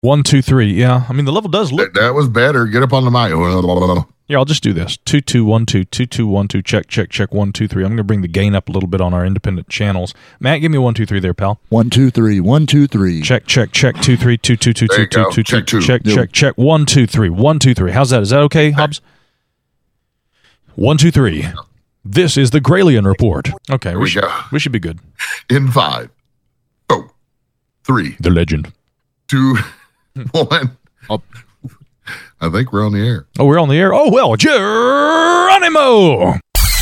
1, 2, 3. Yeah, I mean the level does look. That was better. Get up on the mic. Yeah, I'll just do this. 2, 2, 1, 2, 2, 2, 1, 2. Check, check, check. 1, 2, 3. I'm going to bring the gain up a little bit on our independent channels. Matt, give me 1, 2, 3 there, pal. 1, 2, 3. 1, 2, 3. Check, check, check. 2, 3, 2, 2, 2, 2, 2, 2, 2. Check, check, check. 1, 2, 3. 1, 2, 3. How's that? Is that okay, Hobbs? 1, 2, 3. This is the Gralien Report. Okay, we should be good. In 5, 4, 3. The legend. 2, 1. I think we're on the air. Oh, we're on the air? Oh, well, Geronimo!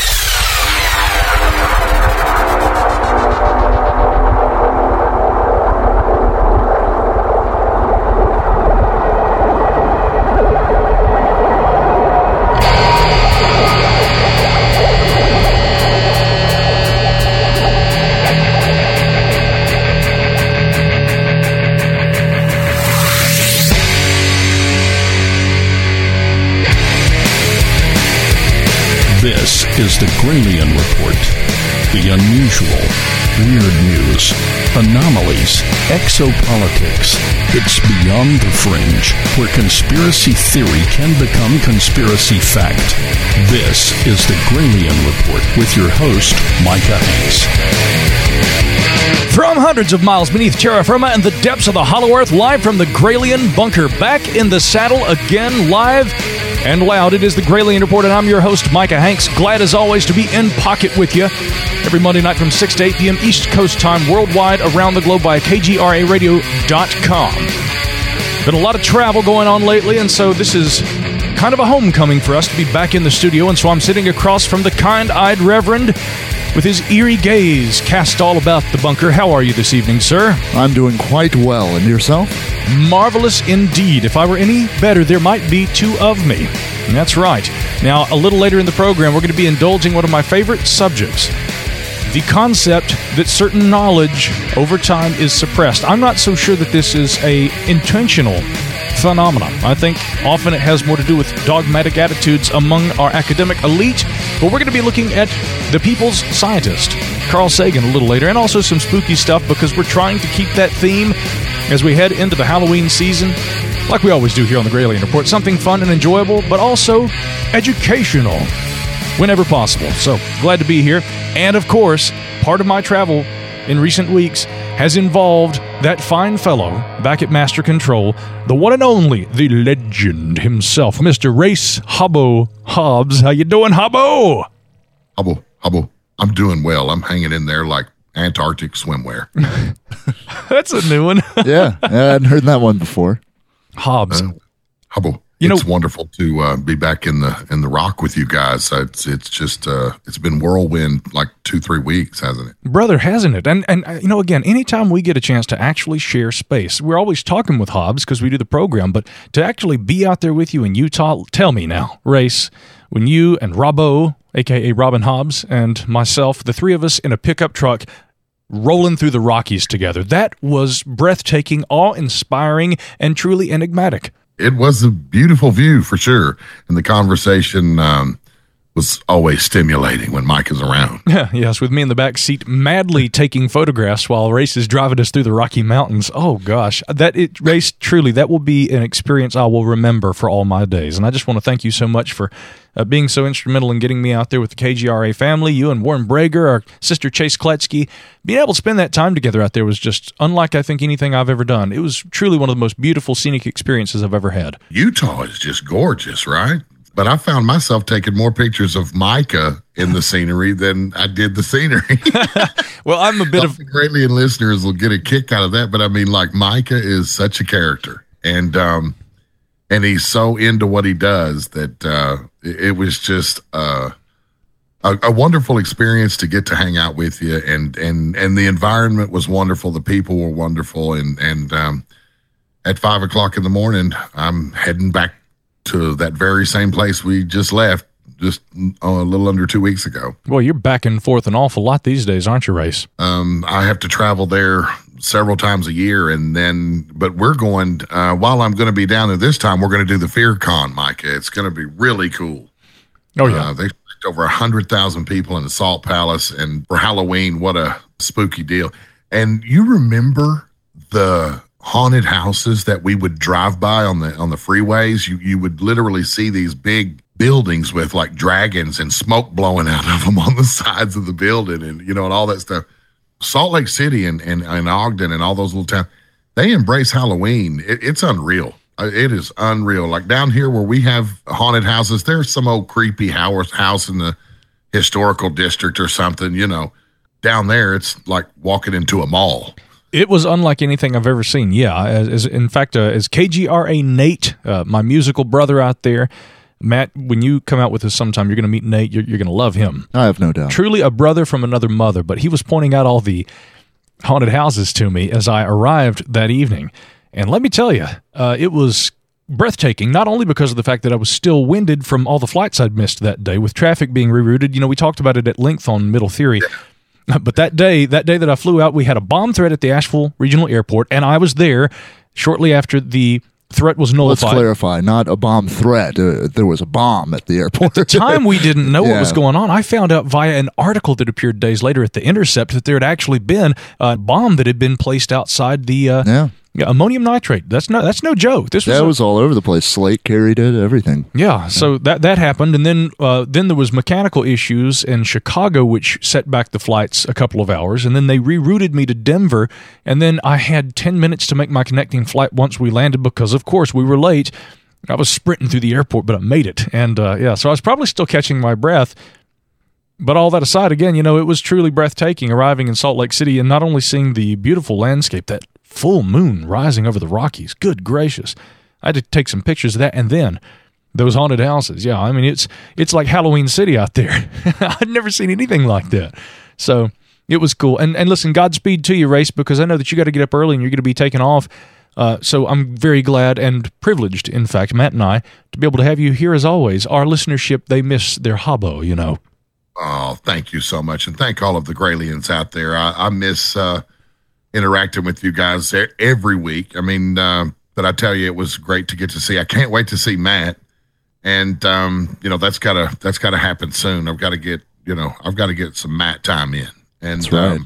This is the Gralien Report. The unusual, weird news, anomalies, exopolitics. It's beyond the fringe, where conspiracy theory can become conspiracy fact. This is the Gralien Report with your host, Micah Hanks. From hundreds of miles beneath terra firma and the depths of the hollow earth, live from the Gralien bunker, back in the saddle again, live and loud. It is the Gralien Report, and I'm your host, Micah Hanks. Glad as always to be in pocket with you every Monday night from 6 to 8 p.m. East Coast time, worldwide, around the globe by KGRAradio.com. Been a lot of travel going on lately, and so this is kind of a homecoming for us to be back in the studio, and so I'm sitting across from the kind-eyed Reverend with his eerie gaze cast all about the bunker. How are you this evening, sir? I'm doing quite well. And yourself? Marvelous indeed. If I were any better, there might be two of me. And that's right. Now, a little later in the program, we're going to be indulging one of my favorite subjects, the concept that certain knowledge over time is suppressed. I'm not so sure that this is a intentional phenomenon. I think often it has more to do with dogmatic attitudes among our academic elite, but we're going to be looking at the people's scientist, Carl Sagan, a little later, and also some spooky stuff because we're trying to keep that theme as we head into the Halloween season, like we always do here on the Gralien Report. Something fun and enjoyable, but also educational whenever possible. So, glad to be here. And, of course, part of my travel in recent weeks has involved that fine fellow back at Master Control, the one and only, the legend himself, Mr. Race Habbo Hobbs. How you doing, Habbo? Habbo. I'm doing well. I'm hanging in there like Antarctic swimwear. That's a new one. Yeah, I hadn't heard that one before. Hobbs. Habbo. It's wonderful to be back in the rock with you guys. It's just it's been whirlwind like 2-3 weeks, hasn't it? Brother, hasn't it? And again, anytime we get a chance to actually share space, we're always talking with Hobbs because we do the program, but to actually be out there with you in Utah, tell me now, Race, when you and Robbo, a.k.a. Robin Hobbs, and myself, the three of us in a pickup truck rolling through the Rockies together, that was breathtaking, awe-inspiring, and truly enigmatic. It was a beautiful view for sure, and the conversation was always stimulating when Mike is around. Yes, with me in the back seat, madly taking photographs while Race is driving us through the Rocky Mountains. Oh gosh, Race, truly, that will be an experience I will remember for all my days. And I just want to thank you so much for being so instrumental in getting me out there with the KGRA family. You and Warren Brager, our sister Chase Kletsky, being able to spend that time together out there was just unlike, I think, anything I've ever done. It was truly one of the most beautiful scenic experiences I've ever had. Utah is just gorgeous, right? But I found myself taking more pictures of Micah in the scenery than I did the scenery. Well, I'm a bit of... Gralien listeners will get a kick out of that, but I mean, like, Micah is such a character. And he's so into what he does that it was just a wonderful experience to get to hang out with you. And the environment was wonderful. The people were wonderful. And at 5 o'clock in the morning, I'm heading back to that very same place we just left just a little under 2 weeks ago. Well, you're back and forth an awful lot these days, aren't you, Race? I have to travel there several times a year, but we're going, while I'm going to be down there this time, we're going to do the Fear Con, Micah. It's going to be really cool. Oh, yeah. They expect over 100,000 people in the Salt Palace, and for Halloween, what a spooky deal. And you remember the haunted houses that we would drive by on the freeways. You would literally see these big buildings with like dragons and smoke blowing out of them on the sides of the building, and and all that stuff. Salt Lake City and Ogden and all those little towns, they embrace Halloween. It's unreal. It is unreal. Like down here where we have haunted houses, there's some old creepy house in the historical district or something, Down there, it's like walking into a mall. It was unlike anything I've ever seen. Yeah, in fact, as KGRA Nate, my musical brother out there, Matt, when you come out with us sometime, you're going to meet Nate. You're going to love him. I have no doubt. Truly a brother from another mother, but he was pointing out all the haunted houses to me as I arrived that evening. And let me tell you, it was breathtaking, not only because of the fact that I was still winded from all the flights I'd missed that day with traffic being rerouted. We talked about it at length on Middle Theory. But that day that I flew out, we had a bomb threat at the Asheville Regional Airport, and I was there shortly after the threat was nullified. Let's clarify, not a bomb threat. There was a bomb at the airport. At the time, we didn't know what was going on. I found out via an article that appeared days later at The Intercept that there had actually been a bomb that had been placed outside the ammonium nitrate. That's no joke. This was all over the place. Slate carried it, everything. Yeah, so that happened, and then there was mechanical issues in Chicago, which set back the flights a couple of hours, and then they rerouted me to Denver, and then I had 10 minutes to make my connecting flight once we landed because, of course, we were late. I was sprinting through the airport, but I made it, and so I was probably still catching my breath. But all that aside, again, it was truly breathtaking arriving in Salt Lake City and not only seeing the beautiful landscape, that full moon rising over the Rockies. Good gracious. I had to take some pictures of that, and then those haunted houses. Yeah, I mean, it's like Halloween City out there. I'd never seen anything like that. So it was cool. And listen, Godspeed to you, Race, because I know that you got to get up early and you're going to be taking off. So I'm very glad and privileged, in fact, Matt and I, to be able to have you here as always. Our listenership, they miss their hobbo, Oh, thank you so much. And thank all of the Graylians out there. I miss interacting with you guys every week. I mean, but I tell you, it was great to get to see. I can't wait to see Matt. And, that's gotta happen soon. I've got to get some Matt time in. And, that's right.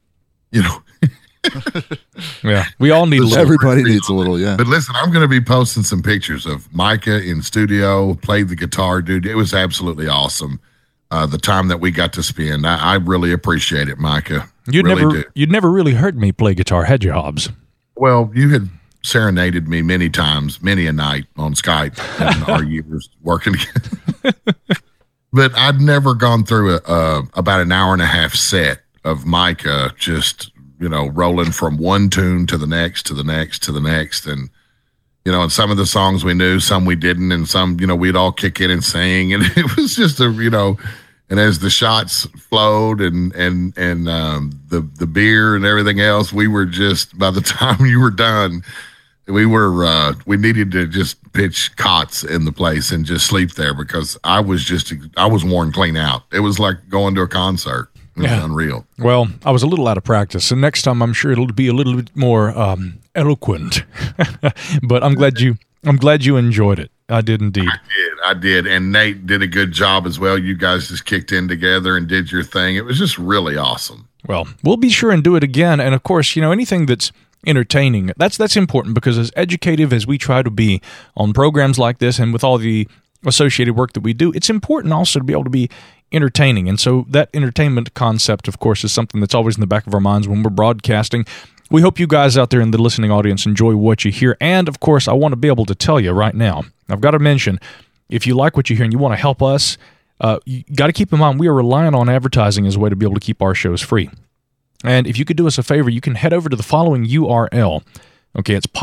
Yeah, we all need a little. Everybody needs a little, yeah. But listen, I'm going to be posting some pictures of Micah in studio, played the guitar, dude. It was absolutely awesome. The time that we got to spend. I really appreciate it, Micah. You'd never really heard me play guitar, had you, Hobbs? Well, you had serenaded me many times, many a night on Skype in our years working together. But I'd never gone through about an hour and a half set of Micah just, rolling from one tune to the next, to the next, to the next. And, and some of the songs we knew, some we didn't, and some, we'd all kick in and sing. And it was just and as the shots flowed and the beer and everything else, we were just, by the time you were done, we needed to just pitch cots in the place and just sleep there because I was worn clean out. It was like going to a concert. It was unreal. Well, I was a little out of practice, and next time I'm sure it'll be a little bit more eloquent. But I'm glad you enjoyed it. I did indeed. I did. And Nate did a good job as well. You guys just kicked in together and did your thing. It was just really awesome. Well, we'll be sure and do it again. And of course, anything that's entertaining, that's important because as educative as we try to be on programs like this and with all the associated work that we do, it's important also to be able to be entertaining. And so that entertainment concept, of course, is something that's always in the back of our minds when we're broadcasting. We hope you guys out there in the listening audience enjoy what you hear. And, of course, I want to be able to tell you right now, I've got to mention, if you like what you hear and you want to help us, you got to keep in mind we are relying on advertising as a way to be able to keep our shows free. And if you could do us a favor, you can head over to the following URL. Okay, it's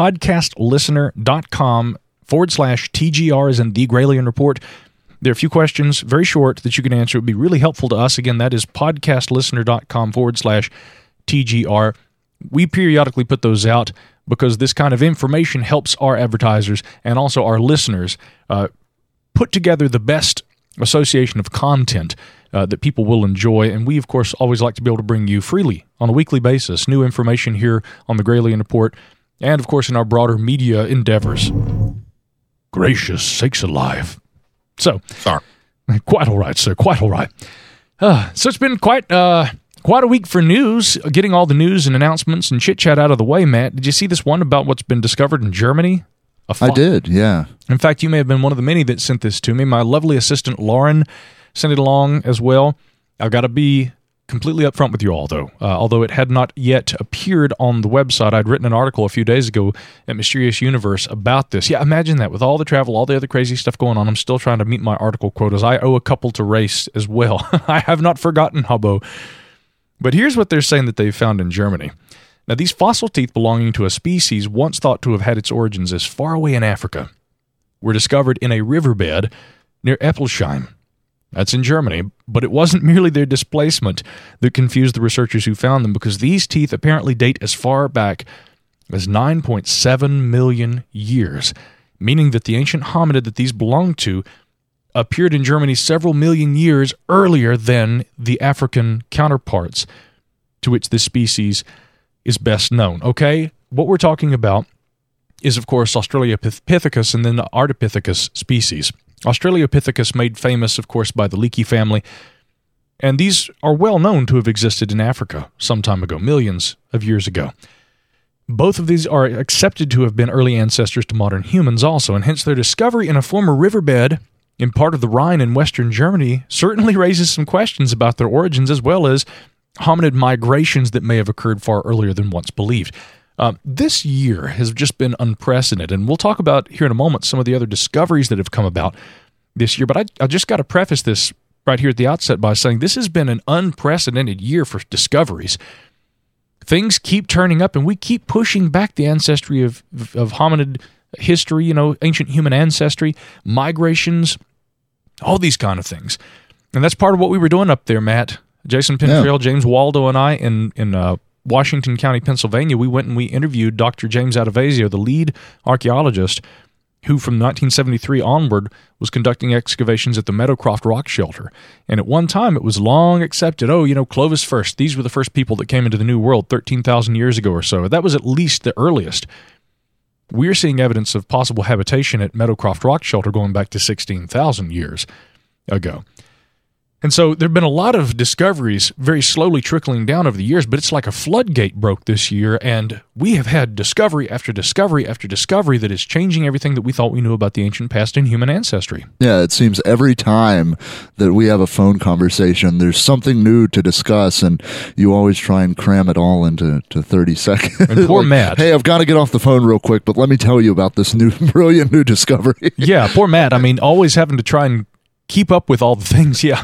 podcastlistener.com/TGR as in The Gralien Report. There are a few questions, very short, that you can answer. It would be really helpful to us. Again, that is podcastlistener.com/TGR. We periodically put those out because this kind of information helps our advertisers and also our listeners put together the best association of content that people will enjoy. And we, of course, always like to be able to bring you freely on a weekly basis new information here on the Gralien Report and, of course, in our broader media endeavors. Gracious sakes alive. So, sorry. Quite all right, sir. Quite all right. So it's been quite Quite a week for news, getting all the news and announcements and chit-chat out of the way, Matt. Did you see this one about what's been discovered in Germany? I did, yeah. In fact, you may have been one of the many that sent this to me. My lovely assistant, Lauren, sent it along as well. I've got to be completely upfront with you all, though. Although it had not yet appeared on the website, I'd written an article a few days ago at Mysterious Universe about this. Yeah, imagine that. With all the travel, all the other crazy stuff going on, I'm still trying to meet my article quotas. I owe a couple to race as well. I have not forgotten, Hubbo. But here's what they're saying that they found in Germany. Now, these fossil teeth belonging to a species once thought to have had its origins as far away in Africa were discovered in a riverbed near Eppelsheim. That's in Germany, but it wasn't merely their displacement that confused the researchers who found them, because these teeth apparently date as far back as 9.7 million years, meaning that the ancient hominid that these belonged to appeared in Germany several million years earlier than the African counterparts to which this species is best known. Okay, what we're talking about is, of course, Australopithecus and then the Ardipithecus species. Australopithecus made famous, of course, by the Leakey family, and these are well known to have existed in Africa some time ago, millions of years ago. Both of these are accepted to have been early ancestors to modern humans also, and hence their discovery in a former riverbed in part of the Rhine in western Germany certainly raises some questions about their origins, as well as hominid migrations that may have occurred far earlier than once believed. This year has just been unprecedented, and we'll talk about here in a moment some of the other discoveries that have come about this year, but I just got to preface this right here at the outset by saying this has been an unprecedented year for discoveries. Things keep turning up, and we keep pushing back the ancestry of hominid history, ancient human ancestry, migrations, all these kind of things. And that's part of what we were doing up there, Matt. Jason Pintrail, James Waldo, and I in Washington County, Pennsylvania, we went and we interviewed Dr. James Adovasio, the lead archaeologist, who from 1973 onward was conducting excavations at the Meadowcroft Rock Shelter. And at one time, it was long accepted, Clovis first. These were the first people that came into the New World 13,000 years ago or so. That was at least the earliest. We're seeing evidence of possible habitation at Meadowcroft Rock Shelter going back to 16,000 years ago. And so there have been a lot of discoveries very slowly trickling down over the years, but it's like a floodgate broke this year, and we have had discovery after discovery after discovery that is changing everything that we thought we knew about the ancient past and human ancestry. Yeah, it seems every time that we have a phone conversation, there's something new to discuss, and you always try and cram it all into 30 seconds. And poor Matt. Hey, I've got to get off the phone real quick, but let me tell you about this brilliant new discovery. Yeah, poor Matt. Always having to try and keep up with all the things, yeah.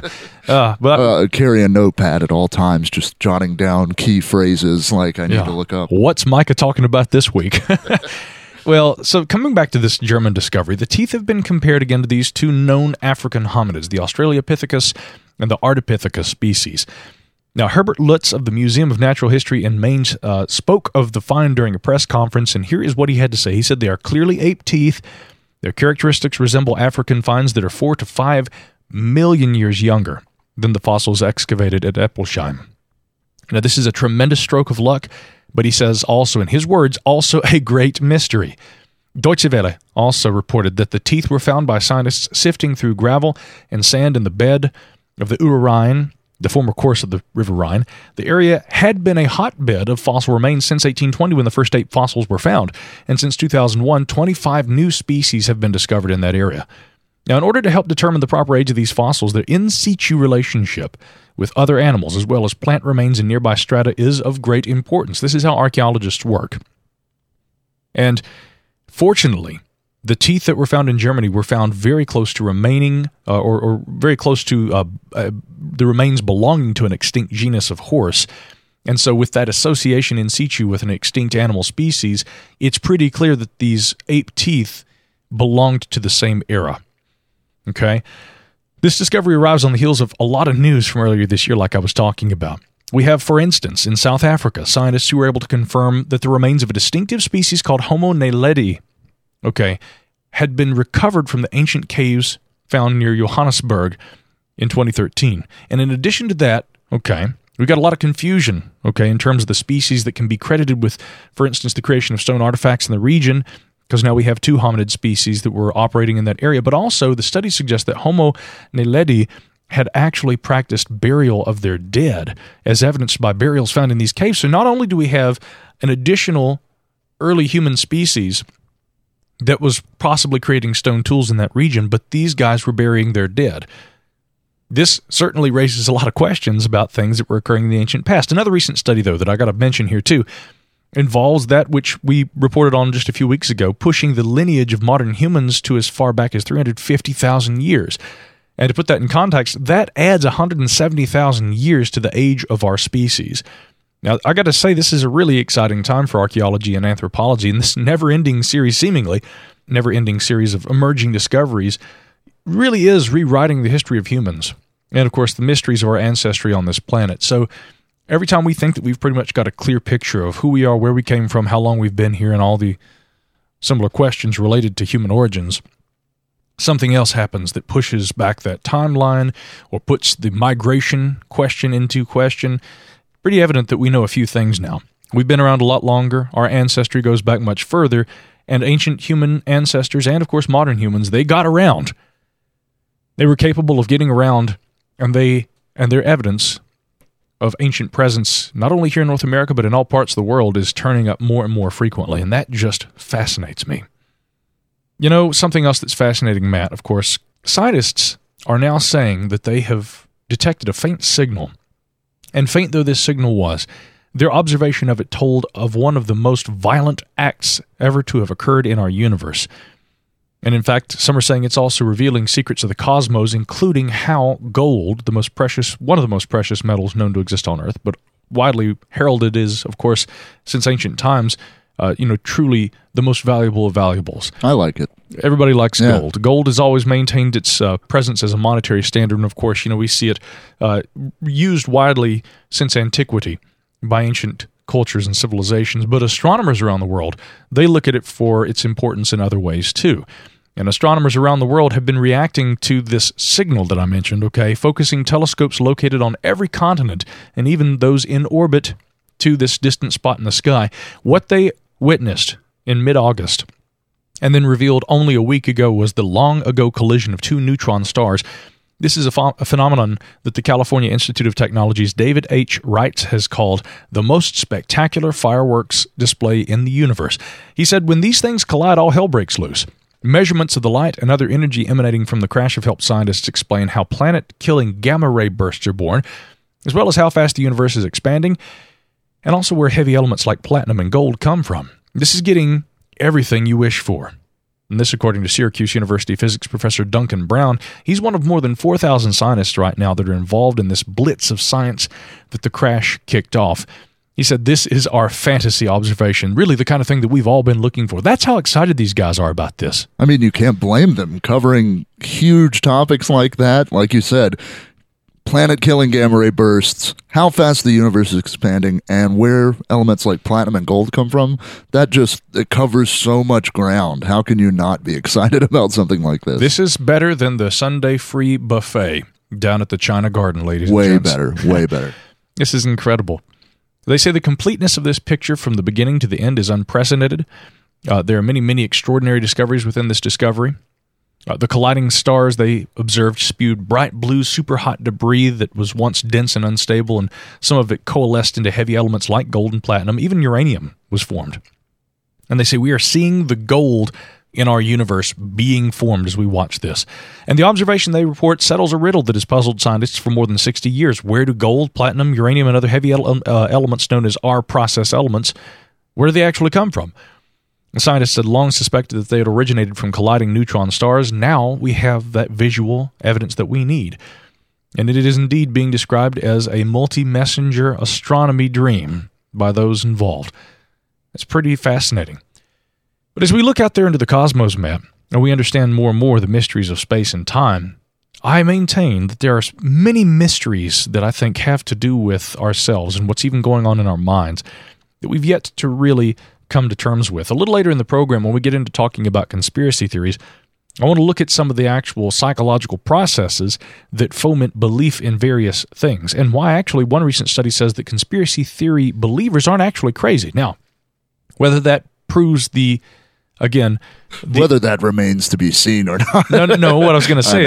Carry a notepad at all times, just jotting down key phrases like I need to look up. What's Micah talking about this week? Well, so coming back to this German discovery, the teeth have been compared again to these two known African hominids, the Australopithecus and the Ardipithecus species. Now, Herbert Lutz of the Museum of Natural History in Maine spoke of the find during a press conference, and here is what he had to say. He said they are clearly ape teeth. Their characteristics resemble African finds that are 4 to 5 million years younger than the fossils excavated at Eppelsheim. Now, this is a tremendous stroke of luck, but he says also, in his words, also a great mystery. Deutsche Welle also reported that the teeth were found by scientists sifting through gravel and sand in the bed of the Ur Rhine, the former course of the River Rhine. The area had been a hotbed of fossil remains since 1820 when the first ape fossils were found, and since 2001, 25 new species have been discovered in that area. Now, in order to help determine the proper age of these fossils, their in situ relationship with other animals as well as plant remains in nearby strata is of great importance. This is how archaeologists work. And fortunately, the teeth that were found in Germany were found very close to remaining, or very close to the remains belonging to an extinct genus of horse. And so with that association in situ with an extinct animal species, it's pretty clear that these ape teeth belonged to the same era. Okay? This discovery arrives on the heels of a lot of news from earlier this year, like I was talking about. We have, for instance, in South Africa, scientists who were able to confirm that the remains of a distinctive species called Homo naledi, had been recovered from the ancient caves found near Johannesburg in 2013. And in addition to that, we've got a lot of confusion, in terms of the species that can be credited with, for instance, the creation of stone artifacts in the region, because now we have two hominid species that were operating in that area. But also, the studies suggest that Homo naledi had actually practiced burial of their dead, as evidenced by burials found in these caves. So not only do we have an additional early human species that was possibly creating stone tools in that region, but these guys were burying their dead. This certainly raises a lot of questions about things that were occurring in the ancient past. Another recent study, though, that I got to mention here too, involves that which we reported on just a few weeks ago, pushing the lineage of modern humans to as far back as 350,000 years. And to put that in context, that adds 170,000 years to the age of our species. Now, I got to say, this is a really exciting time for archaeology and anthropology, and this never-ending series, seemingly never-ending series of emerging discoveries, really is rewriting the history of humans and, of course, the mysteries of our ancestry on this planet. So every time we think that we've pretty much got a clear picture of who we are, where we came from, how long we've been here, and all the similar questions related to human origins, something else happens that pushes back that timeline or puts the migration question into question. Pretty evident that we know a few things now. We've been around a lot longer. Our ancestry goes back much further, and ancient human ancestors and, of course, modern humans, they got around. They were capable of getting around, and their evidence of ancient presence, not only here in North America, but in all parts of the world, is turning up more and more frequently, and that just fascinates me. You know, something else that's fascinating, Matt, of course, scientists are now saying that they have detected a faint signal. And faint though this signal was, their observation of it told of one of the most violent acts ever to have occurred in our universe. And in fact, some are saying it's also revealing secrets of the cosmos, including how gold, one of the most precious metals known to exist on Earth, but widely heralded is, of course, since ancient times, truly the most valuable of valuables. I like it. Everybody likes gold. Gold has always maintained its presence as a monetary standard, and of course, we see it used widely since antiquity by ancient cultures and civilizations. But astronomers around the world, they look at it for its importance in other ways too. And astronomers around the world have been reacting to this signal that I mentioned, focusing telescopes located on every continent and even those in orbit to this distant spot in the sky. What they witnessed in mid-August and then revealed only a week ago was the long-ago collision of two neutron stars. This is a phenomenon that the California Institute of Technology's David H. Wright has called the most spectacular fireworks display in the universe. He said, when these things collide, all hell breaks loose. Measurements of the light and other energy emanating from the crash have helped scientists explain how planet-killing gamma-ray bursts are born, as well as how fast the universe is expanding, and also where heavy elements like platinum and gold come from. This is getting everything you wish for. And this, according to Syracuse University physics professor Duncan Brown. He's one of more than 4,000 scientists right now that are involved in this blitz of science that the crash kicked off. He said, this is our fantasy observation, really the kind of thing that we've all been looking for. That's how excited these guys are about this. I mean, you can't blame them covering huge topics like that. Like you said, planet-killing gamma-ray bursts, how fast the universe is expanding, and where elements like platinum and gold come from. It covers so much ground. How can you not be excited about something like this? This is better than the Sunday free buffet down at the China Garden, ladies and gents. Way better. This is incredible. They say the completeness of this picture from the beginning to the end is unprecedented. There are many, many extraordinary discoveries within this discovery. The colliding stars they observed spewed bright blue, super-hot debris that was once dense and unstable, and some of it coalesced into heavy elements like gold and platinum. Even uranium was formed. And they say we are seeing the gold in our universe being formed as we watch this. And the observation they report settles a riddle that has puzzled scientists for more than 60 years. Where do gold, platinum, uranium, and other heavy elements known as our process elements, where do they actually come from? The scientists had long suspected that they had originated from colliding neutron stars. Now we have that visual evidence that we need. And it is indeed being described as a multi-messenger astronomy dream by those involved. It's pretty fascinating. But as we look out there into the cosmos, Matt, and we understand more and more the mysteries of space and time, I maintain that there are many mysteries that I think have to do with ourselves and what's even going on in our minds that we've yet to really come to terms with. A little later in the program, when we get into talking about conspiracy theories, I want to look at some of the actual psychological processes that foment belief in various things, and why actually one recent study says that conspiracy theory believers aren't actually crazy. Now, whether that proves whether that remains to be seen or not. No. What I was going to say is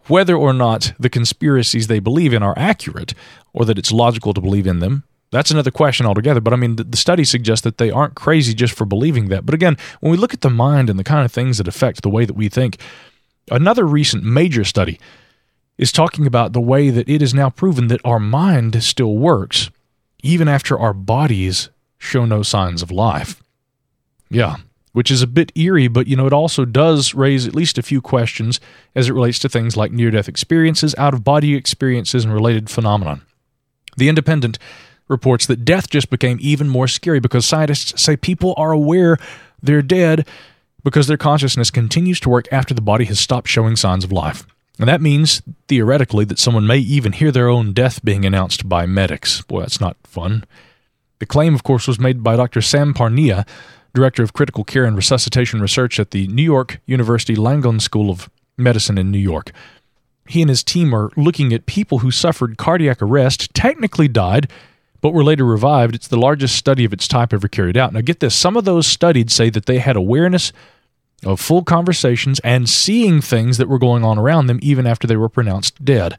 Whether or not the conspiracies they believe in are accurate or that it's logical to believe in them, that's another question altogether. But I mean, the studies suggest that they aren't crazy just for believing that. But again, when we look at the mind and the kind of things that affect the way that we think, another recent major study is talking about the way that it is now proven that our mind still works even after our bodies show no signs of life. Yeah, which is a bit eerie, but it also does raise at least a few questions as it relates to things like near-death experiences, out-of-body experiences, and related phenomenon. The Independent reports that death just became even more scary because scientists say people are aware they're dead because their consciousness continues to work after the body has stopped showing signs of life. And that means, theoretically, that someone may even hear their own death being announced by medics. Boy, that's not fun. The claim, of course, was made by Dr. Sam Parnia, Director of Critical Care and Resuscitation Research at the New York University Langone School of Medicine in New York. He and his team are looking at people who suffered cardiac arrest, technically died, but were later revived. It's the largest study of its type ever carried out. Now get this, some of those studied say that they had awareness of full conversations and seeing things that were going on around them even after they were pronounced dead.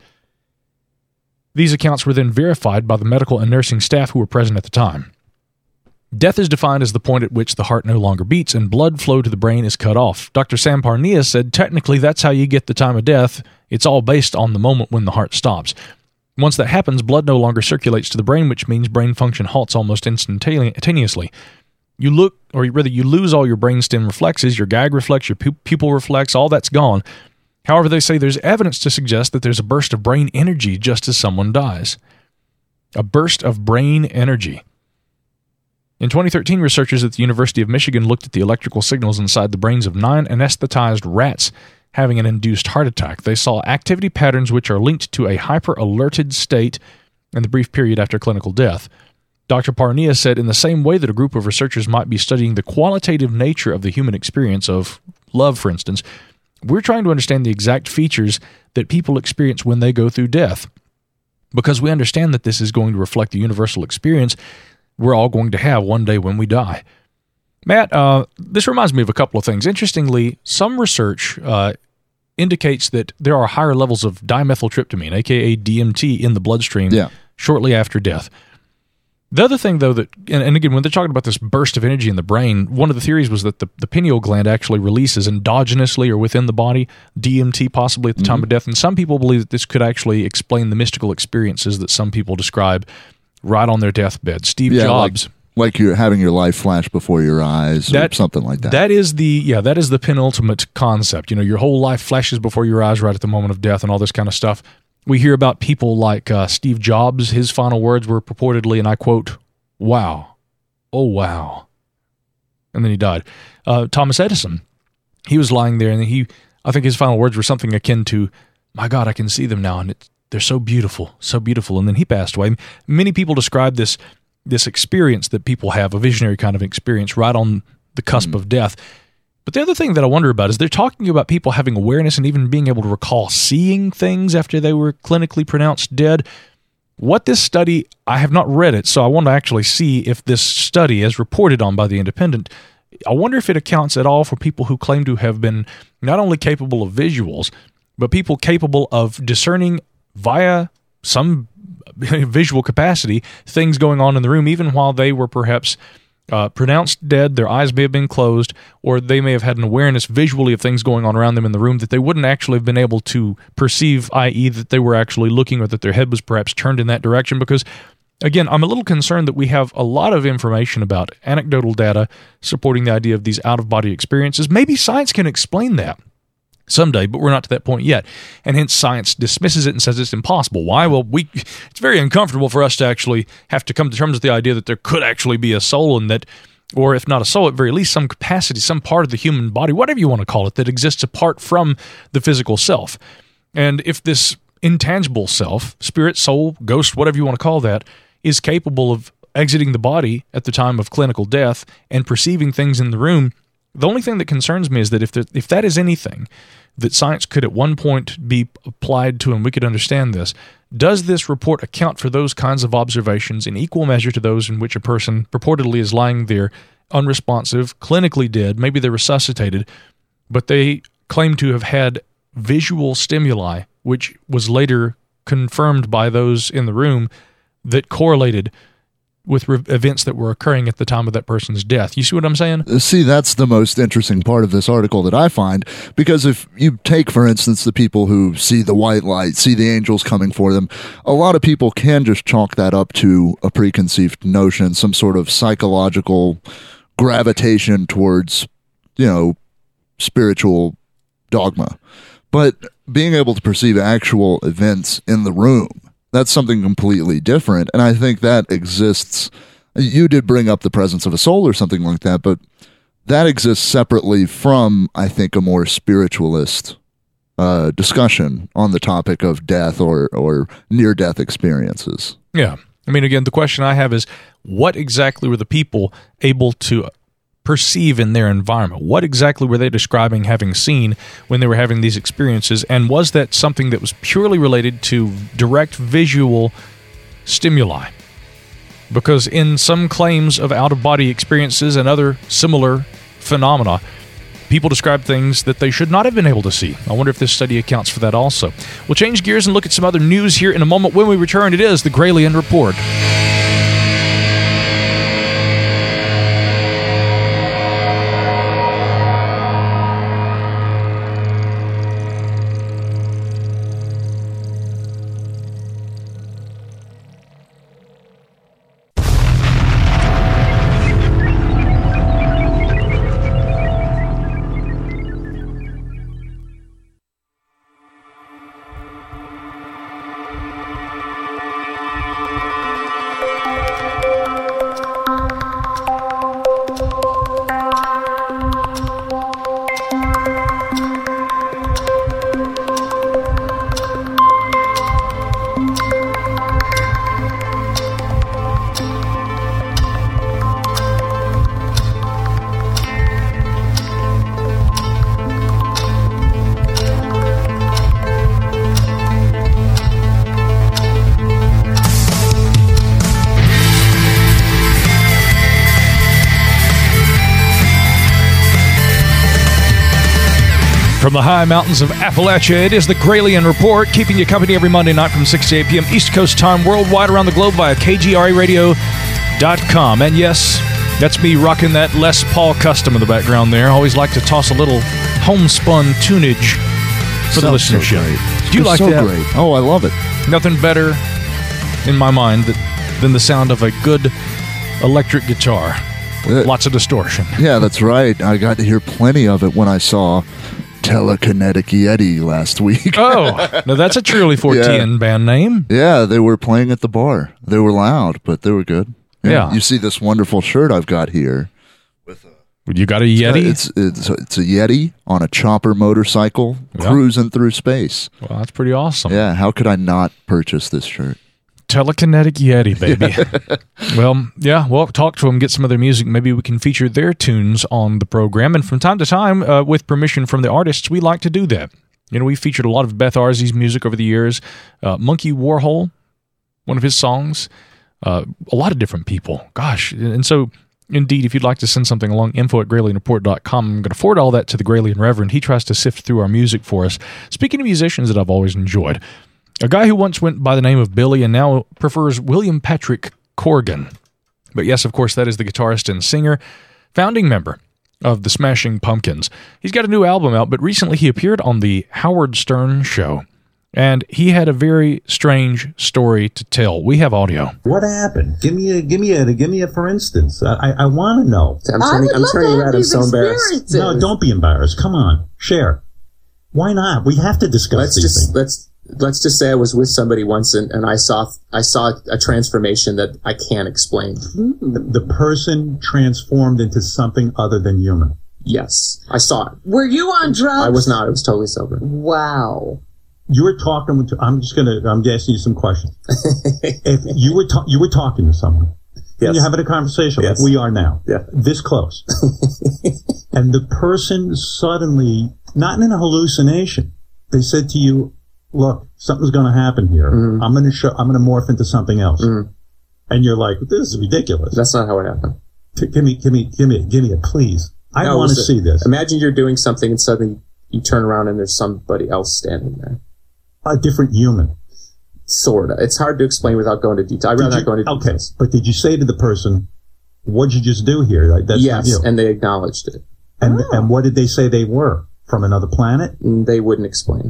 These accounts were then verified by the medical and nursing staff who were present at the time. Death is defined as the point at which the heart no longer beats and blood flow to the brain is cut off. Dr. Sam Parnia said, technically that's how you get the time of death. It's all based on the moment when the heart stops. Once that happens, blood no longer circulates to the brain, which means brain function halts almost instantaneously. You lose all your brainstem reflexes, your gag reflex, your pupil reflex, all that's gone. However, they say there's evidence to suggest that there's a burst of brain energy just as someone dies. A burst of brain energy. In 2013, researchers at the University of Michigan looked at the electrical signals inside the brains of 9 anesthetized rats having an induced heart attack. They saw activity patterns which are linked to a hyper-alerted state in the brief period after clinical death. Dr. Parnia said, in the same way that a group of researchers might be studying the qualitative nature of the human experience of love, for instance, we're trying to understand the exact features that people experience when they go through death. Because we understand that this is going to reflect the universal experience we're all going to have one day when we die. Matt, this reminds me of a couple of things. Interestingly, some research indicates that there are higher levels of dimethyltryptamine, aka DMT, in the bloodstream shortly after death. The other thing, though, that, and again, when they're talking about this burst of energy in the brain, one of the theories was that the pineal gland actually releases endogenously or within the body DMT, possibly at the time of death. And some people believe that this could actually explain the mystical experiences that some people describe right on their deathbed. Steve Jobs. Like you're having your life flash before your eyes or something like that. That is the penultimate concept. Your whole life flashes before your eyes right at the moment of death and all this kind of stuff. We hear about people like Steve Jobs. His final words were purportedly, and I quote, "Wow. Oh, wow." And then he died. Thomas Edison, he was lying there, and I think his final words were something akin to, "My God, I can see them now, and they're so beautiful, so beautiful." And then he passed away. Many people describe this experience that people have, a visionary kind of experience right on the cusp of death. But the other thing that I wonder about is they're talking about people having awareness and even being able to recall seeing things after they were clinically pronounced dead. What this study, I have not read it, so I want to actually see if this study, as reported on by The Independent, I wonder if it accounts at all for people who claim to have been not only capable of visuals, but people capable of discerning via some visual capacity things going on in the room, even while they were perhaps pronounced dead. Their eyes may have been closed, or they may have had an awareness visually of things going on around them in the room that they wouldn't actually have been able to perceive, i.e. that they were actually looking, or that their head was perhaps turned in that direction. Because, again, I'm a little concerned that we have a lot of information about anecdotal data supporting the idea of these out-of-body experiences. Maybe science can explain that someday, but we're not to that point yet. And hence science dismisses it and says it's impossible. Why? Well, it's very uncomfortable for us to actually have to come to terms with the idea that there could actually be a soul, and that, or if not a soul, at very least some capacity, some part of the human body, whatever you want to call it, that exists apart from the physical self. And if this intangible self, spirit, soul, ghost, whatever you want to call that, is capable of exiting the body at the time of clinical death and perceiving things in the room, the only thing that concerns me is that if that is anything that science could at one point be applied to and we could understand this, does this report account for those kinds of observations in equal measure to those in which a person purportedly is lying there unresponsive, clinically dead, maybe they're resuscitated, but they claim to have had visual stimuli which was later confirmed by those in the room that correlated with events that were occurring at the time of that person's death. You see what I'm saying? See, that's the most interesting part of this article that I find, because if you take, for instance, the people who see the white light, see the angels coming for them, a lot of people can just chalk that up to a preconceived notion, some sort of psychological gravitation towards, spiritual dogma. But being able to perceive actual events in the room, that's something completely different. And I think that exists. You did bring up the presence of a soul or something like that, but that exists separately from, I think, a more spiritualist discussion on the topic of death or near-death experiences. Yeah. I mean, again, the question I have is, what exactly were the people able to perceive in their environment? What exactly were they describing having seen when they were having these experiences? And was that something that was purely related to direct visual stimuli? Because in some claims of out-of-body experiences and other similar phenomena, people describe things that they should not have been able to see. I wonder if this study accounts for that also. We'll change gears and look at some other news here in a moment. When we return, it is the Gralien Report. From the high mountains of Appalachia, it is the Gralien Report, keeping you company every Monday night from 6 to 8 p.m. East Coast time, worldwide around the globe via KGRAradio.com. And yes, that's me rocking that Les Paul Custom in the background there. I always like to toss a little homespun tunage for the listenership. Do you like that? Great. Oh, I love it. Nothing better, in my mind, than the sound of a good electric guitar. Lots of distortion. Yeah, that's right. I got to hear plenty of it when I saw Telekinetic Yeti last week. Oh, now that's a truly 4TN band name. Yeah, they were playing at the bar. They were loud, but they were good. Yeah. You see this wonderful shirt I've got here. You got a Yeti? It's a Yeti on a chopper motorcycle cruising through space. Well, that's pretty awesome. Yeah, how could I not purchase this shirt? Telekinetic Yeti, baby. Well, talk to them, get some of their music. Maybe we can feature their tunes on the program. And from time to time, with permission from the artists, we like to do that. We featured a lot of Beth Arzee's music over the years. Monkey Warhol, one of his songs. A lot of different people. Gosh. And so, indeed, if you'd like to send something along, info@gralienreport.com. I'm going to forward all that to the Gralien Reverend. He tries to sift through our music for us. Speaking of musicians that I've always enjoyed, a guy who once went by the name of Billy and now prefers William Patrick Corgan. But yes, of course, that is the guitarist and singer, founding member of the Smashing Pumpkins. He's got a new album out, but recently he appeared on the Howard Stern show. And he had a very strange story to tell. We have audio. What happened? Give me a for instance. I want to know. I'm turning around. I'm so embarrassed. No, don't be embarrassed. Come on, share. Why not? We have to discuss these things. Let's just say I was with somebody once and I saw a transformation that I can't explain. The person transformed into something other than human. Yes, I saw it. Were you on drugs? I was not. I was totally sober. Wow. You were talking with. I'm asking you some questions. If you were talking to someone, yes. And you're having a conversation yes. like we are now, yeah. This close, and the person suddenly, not in a hallucination, they said to you, "Look, something's going to happen here. Mm-hmm. I'm going to morph into something else," and you're like, "This is ridiculous." That's not how it happened. Give me it, please. I want to see this. Imagine you're doing something and suddenly you turn around and there's somebody else standing there. a different human? Sort of. It's hard to explain without going into detail. I'd rather not go into details. But did you say to the person, what'd you just do here? Like, that's not you. And they acknowledged it. And what did they say they were? From another planet? They wouldn't explain.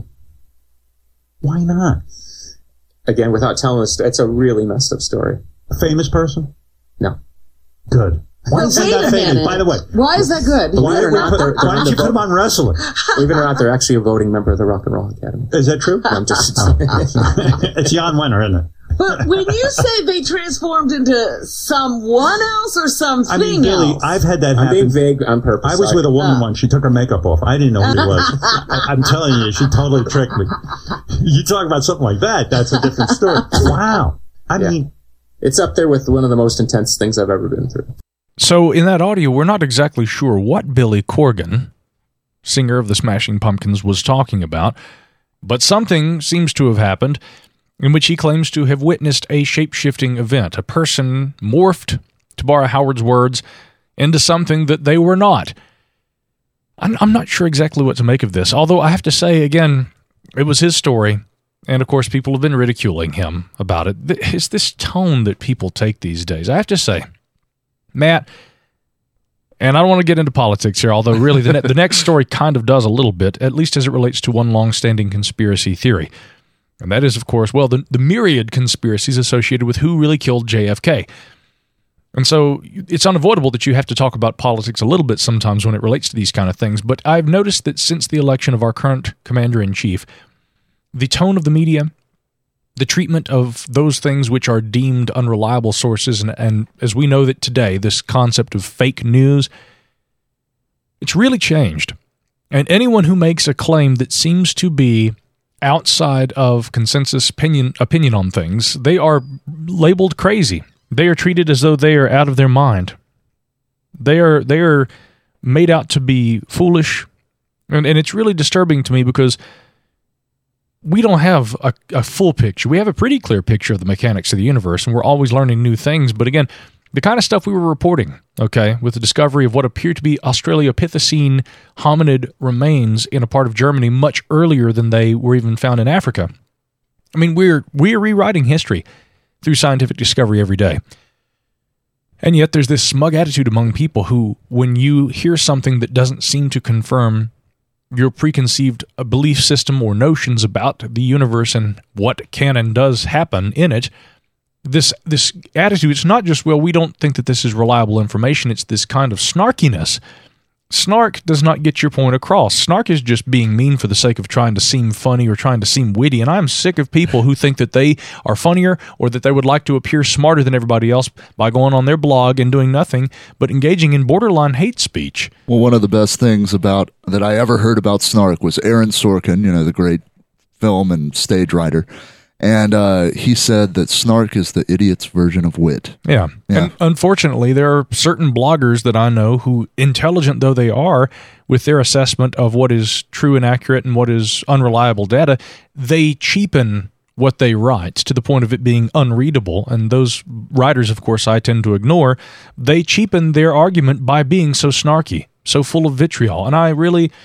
Why not? Again, without telling us, it's a really messed up story. A famous person? No. Good. Why is that famous? By the way. Why is that good? Why don't you put him on wrestling? Believe it or not, they're actually a voting member of the Rock and Roll Academy. Is that true? I'm just It's Jan Wenner, isn't it? But when you say they transformed into someone else or something I mean, Billy, else. I've had that happen. I'm being vague on purpose. I was with a woman once. She took her makeup off. I didn't know who it was. I'm telling you, she totally tricked me. You talk about something like that, that's a different story. Wow. I mean, it's up there with one of the most intense things I've ever been through. So in that audio, we're not exactly sure what Billy Corgan, singer of the Smashing Pumpkins, was talking about, but something seems to have happened in which he claims to have witnessed a shape-shifting event. A person morphed, to borrow Howard's words, into something that they were not. I'm not sure exactly what to make of this, although I have to say, again, it was his story, and of course people have been ridiculing him about it. It's this tone that people take these days. I have to say, Matt, and I don't want to get into politics here, although really the next story kind of does a little bit, at least as it relates to one long-standing conspiracy theory. And that is, of course, well, the myriad conspiracies associated with who really killed JFK. And so it's unavoidable that you have to talk about politics a little bit sometimes when it relates to these kind of things. But I've noticed that since the election of our current commander-in-chief, the tone of the media, the treatment of those things which are deemed unreliable sources, and as we know that today, this concept of fake news, it's really changed. And anyone who makes a claim that seems to be outside of consensus opinion on things, they are labeled crazy. They are treated as though they are out of their mind. They are made out to be foolish, and it's really disturbing to me because we don't have a full picture. We have a pretty clear picture of the mechanics of the universe, and we're always learning new things. But again, the kind of stuff we were reporting, okay, with the discovery of what appeared to be Australopithecine hominid remains in a part of Germany much earlier than they were even found in Africa. I mean, we're rewriting history through scientific discovery every day. And yet there's this smug attitude among people who, when you hear something that doesn't seem to confirm your preconceived belief system or notions about the universe and what can and does happen in it, this attitude, it's not just, well, we don't think that this is reliable information, it's this kind of snarkiness. Snark does not get your point across. Snark is just being mean for the sake of trying to seem funny or trying to seem witty, and I'm sick of people who think that they are funnier or that they would like to appear smarter than everybody else by going on their blog and doing nothing but engaging in borderline hate speech. Well, one of the best things that I ever heard about Snark was Aaron Sorkin, the great film and stage writer. And he said that Snark is the idiot's version of wit. Yeah. And unfortunately, there are certain bloggers that I know who, intelligent though they are, with their assessment of what is true and accurate and what is unreliable data, they cheapen what they write to the point of it being unreadable. And those writers, of course, I tend to ignore. They cheapen their argument by being so snarky, so full of vitriol. And I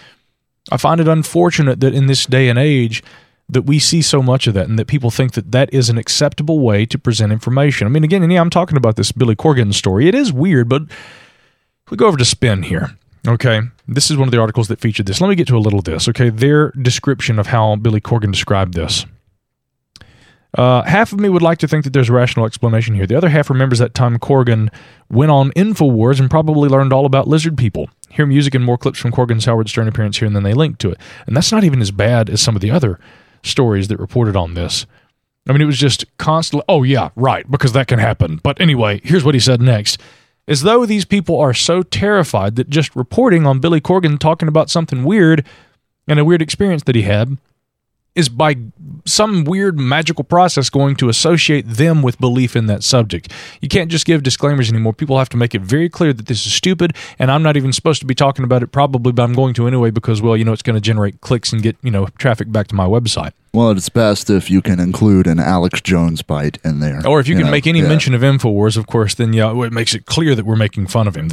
find it unfortunate that in this day and age that we see so much of that and that people think that that is an acceptable way to present information. I mean, again, I'm talking about this Billy Corgan story. It is weird, but we go over to Spin here, okay? This is one of the articles that featured this. Let me get to a little of this, okay? Their description of how Billy Corgan described this. Half of me would like to think that there's a rational explanation here. The other half remembers that time Corgan went on InfoWars and probably learned all about lizard people. Hear music and more clips from Corgan's Howard Stern appearance here, and then they link to it. And that's not even as bad as some of the other stories that reported on this. I mean, it was just constantly, oh yeah, right, because that can happen. But anyway, here's what he said next. As though these people are so terrified that just reporting on Billy Corgan talking about something weird and a weird experience that he had is by some weird magical process going to associate them with belief in that subject. You can't just give disclaimers anymore. People have to make it very clear that this is stupid, and I'm not even supposed to be talking about it probably, but I'm going to anyway because, well, it's going to generate clicks and get, traffic back to my website. Well, it's best if you can include an Alex Jones bite in there. Or if you can make any mention of InfoWars, of course, then, it makes it clear that we're making fun of him then.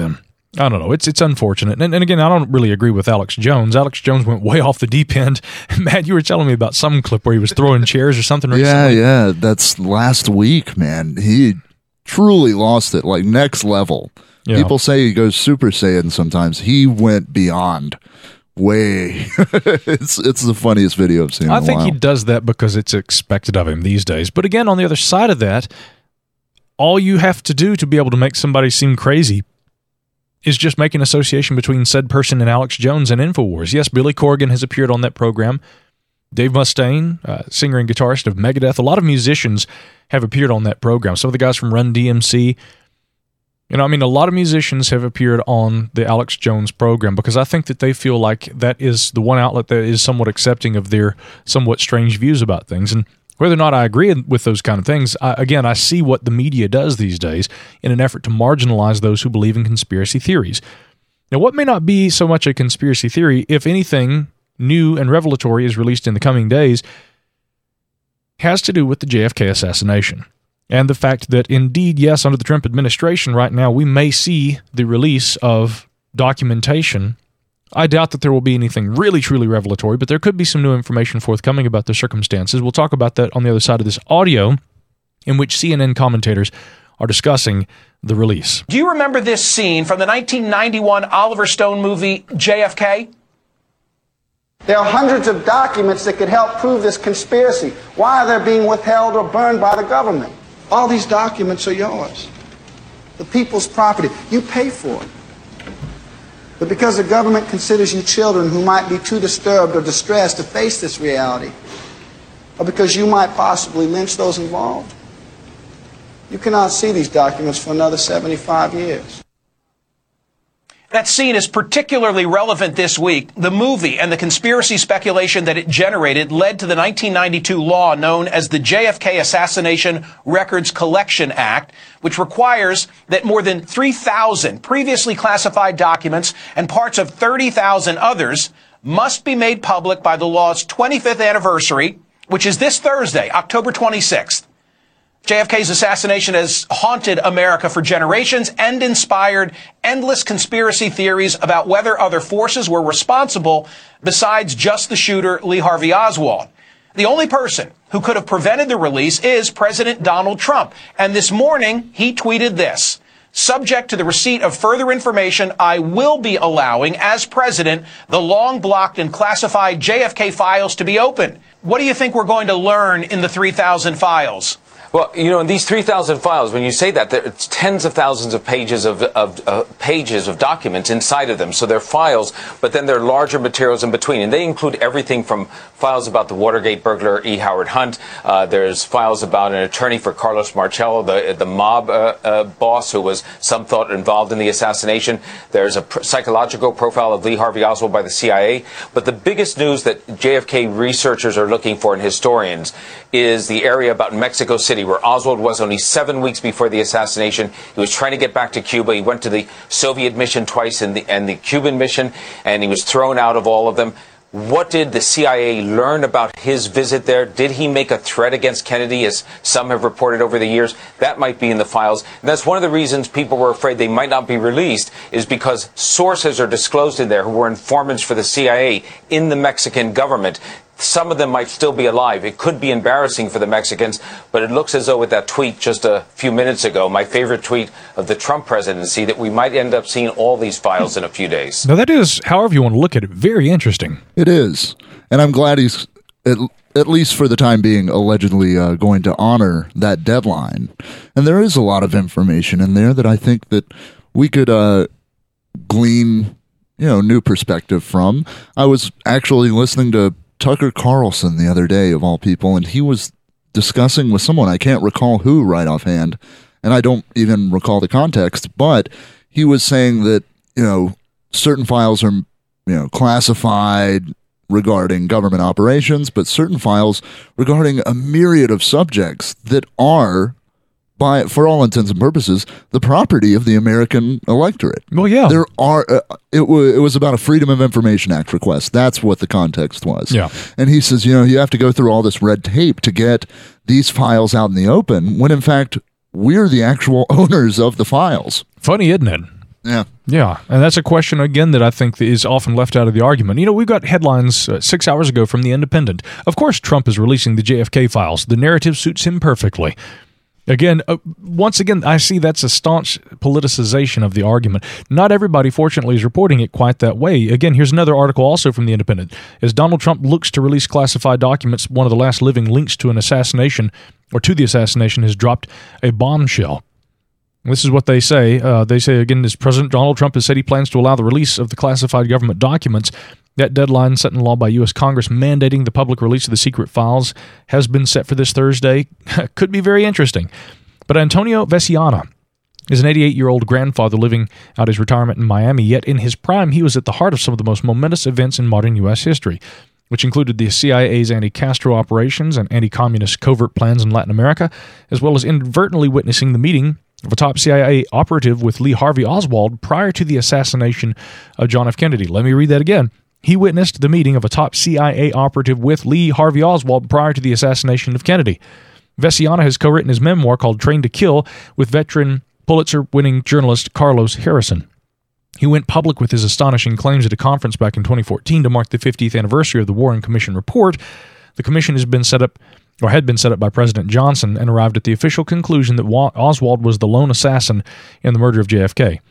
I don't know. It's unfortunate. And again, I don't really agree with Alex Jones. Alex Jones went way off the deep end. Matt, you were telling me about some clip where he was throwing chairs or something recently. Yeah. That's last week, man. He truly lost it, like next level. Yeah. People say he goes Super Saiyan sometimes. He went beyond. Way. It's the funniest video I've seen in a while. I think he does that because it's expected of him these days. But again, on the other side of that, all you have to do to be able to make somebody seem crazy is just make an association between said person and Alex Jones and InfoWars. Yes, Billy Corgan has appeared on that program. Dave Mustaine, singer and guitarist of Megadeth. A lot of musicians have appeared on that program. Some of the guys from Run DMC. A lot of musicians have appeared on the Alex Jones program because I think that they feel like that is the one outlet that is somewhat accepting of their somewhat strange views about things. And whether or not I agree with those kind of things, I see what the media does these days in an effort to marginalize those who believe in conspiracy theories. Now, what may not be so much a conspiracy theory, if anything new and revelatory is released in the coming days, has to do with the JFK assassination. And the fact that indeed, yes, under the Trump administration right now, we may see the release of documentation. I doubt that there will be anything really, truly revelatory, but there could be some new information forthcoming about the circumstances. We'll talk about that on the other side of this audio, in which CNN commentators are discussing the release. Do you remember this scene from the 1991 Oliver Stone movie, JFK? There are hundreds of documents that could help prove this conspiracy. Why are they being withheld or burned by the government? All these documents are yours. The people's property. You pay for it. But because the government considers you children who might be too disturbed or distressed to face this reality, or because you might possibly lynch those involved, you cannot see these documents for another 75 years. That scene is particularly relevant this week. The movie and the conspiracy speculation that it generated led to the 1992 law known as the JFK Assassination Records Collection Act, which requires that more than 3,000 previously classified documents and parts of 30,000 others must be made public by the law's 25th anniversary, which is this Thursday, October 26th. JFK's assassination has haunted America for generations and inspired endless conspiracy theories about whether other forces were responsible besides just the shooter, Lee Harvey Oswald. The only person who could have prevented the release is President Donald Trump. And this morning, he tweeted this: "Subject to the receipt of further information, I will be allowing, as president, the long-blocked and classified JFK files to be opened." What do you think we're going to learn in the 3,000 files? Well, in these 3,000 files, when you say that, it's tens of thousands of pages of documents inside of them. So they're files, but then there are larger materials in between. And they include everything from files about the Watergate burglar, E. Howard Hunt. There's files about an attorney for Carlos Marcello, the mob boss who was, some thought, involved in the assassination. There's a psychological profile of Lee Harvey Oswald by the CIA. But the biggest news that JFK researchers are looking for, and historians, is the area about Mexico City, where Oswald was only 7 weeks before the assassination. He was trying to get back to Cuba. He went to the Soviet mission twice and the Cuban mission, and he was thrown out of all of them. What did the CIA learn about his visit there? Did he make a threat against Kennedy, as some have reported over the years? That might be in the files. And that's one of the reasons people were afraid they might not be released, is because sources are disclosed in there who were informants for the CIA in the Mexican government. Some of them might still be alive. It could be embarrassing for the Mexicans, but it looks as though with that tweet just a few minutes ago, my favorite tweet of the Trump presidency, that we might end up seeing all these files in a few days. Now that is, however you want to look at it, very interesting. It is. And I'm glad he's, at least for the time being, allegedly going to honor that deadline. And there is a lot of information in there that I think that we could glean, new perspective from. I was actually listening to Tucker Carlson the other day, of all people, and he was discussing with someone, I can't recall who right offhand, and I don't even recall the context, but he was saying that, certain files are, classified regarding government operations, but certain files regarding a myriad of subjects that are, for all intents and purposes, the property of the American electorate. Well, yeah. There are, it was about a Freedom of Information Act request. That's what the context was. Yeah. And he says, you have to go through all this red tape to get these files out in the open, when in fact, we're the actual owners of the files. Funny, isn't it? Yeah. Yeah, and that's a question, again, that I think that is often left out of the argument. We've got headlines 6 hours ago from The Independent. Of course, Trump is releasing the JFK files. The narrative suits him perfectly. Again, once again, I see that's a staunch politicization of the argument. Not everybody, fortunately, is reporting it quite that way. Again, here's another article also from The Independent. As Donald Trump looks to release classified documents, one of the last living links to an assassination, or to the assassination, has dropped a bombshell. This is what they say. They say, again, as President Donald Trump has said he plans to allow the release of the classified government documents. That deadline set in law by U.S. Congress mandating the public release of the secret files has been set for this Thursday. Could be very interesting. But Antonio Veciana is an 88-year-old grandfather living out his retirement in Miami, yet in his prime he was at the heart of some of the most momentous events in modern U.S. history, which included the CIA's anti-Castro operations and anti-communist covert plans in Latin America, as well as inadvertently witnessing the meeting of a top CIA operative with Lee Harvey Oswald prior to the assassination of John F. Kennedy. Let me read that again. He witnessed the meeting of a top CIA operative with Lee Harvey Oswald prior to the assassination of Kennedy. Veciana has co-written his memoir called Trained to Kill with veteran Pulitzer-winning journalist Carlos Harrison. He went public with his astonishing claims at a conference back in 2014 to mark the 50th anniversary of the Warren Commission report. The commission had been set up by President Johnson and arrived at the official conclusion that Oswald was the lone assassin in the murder of JFK.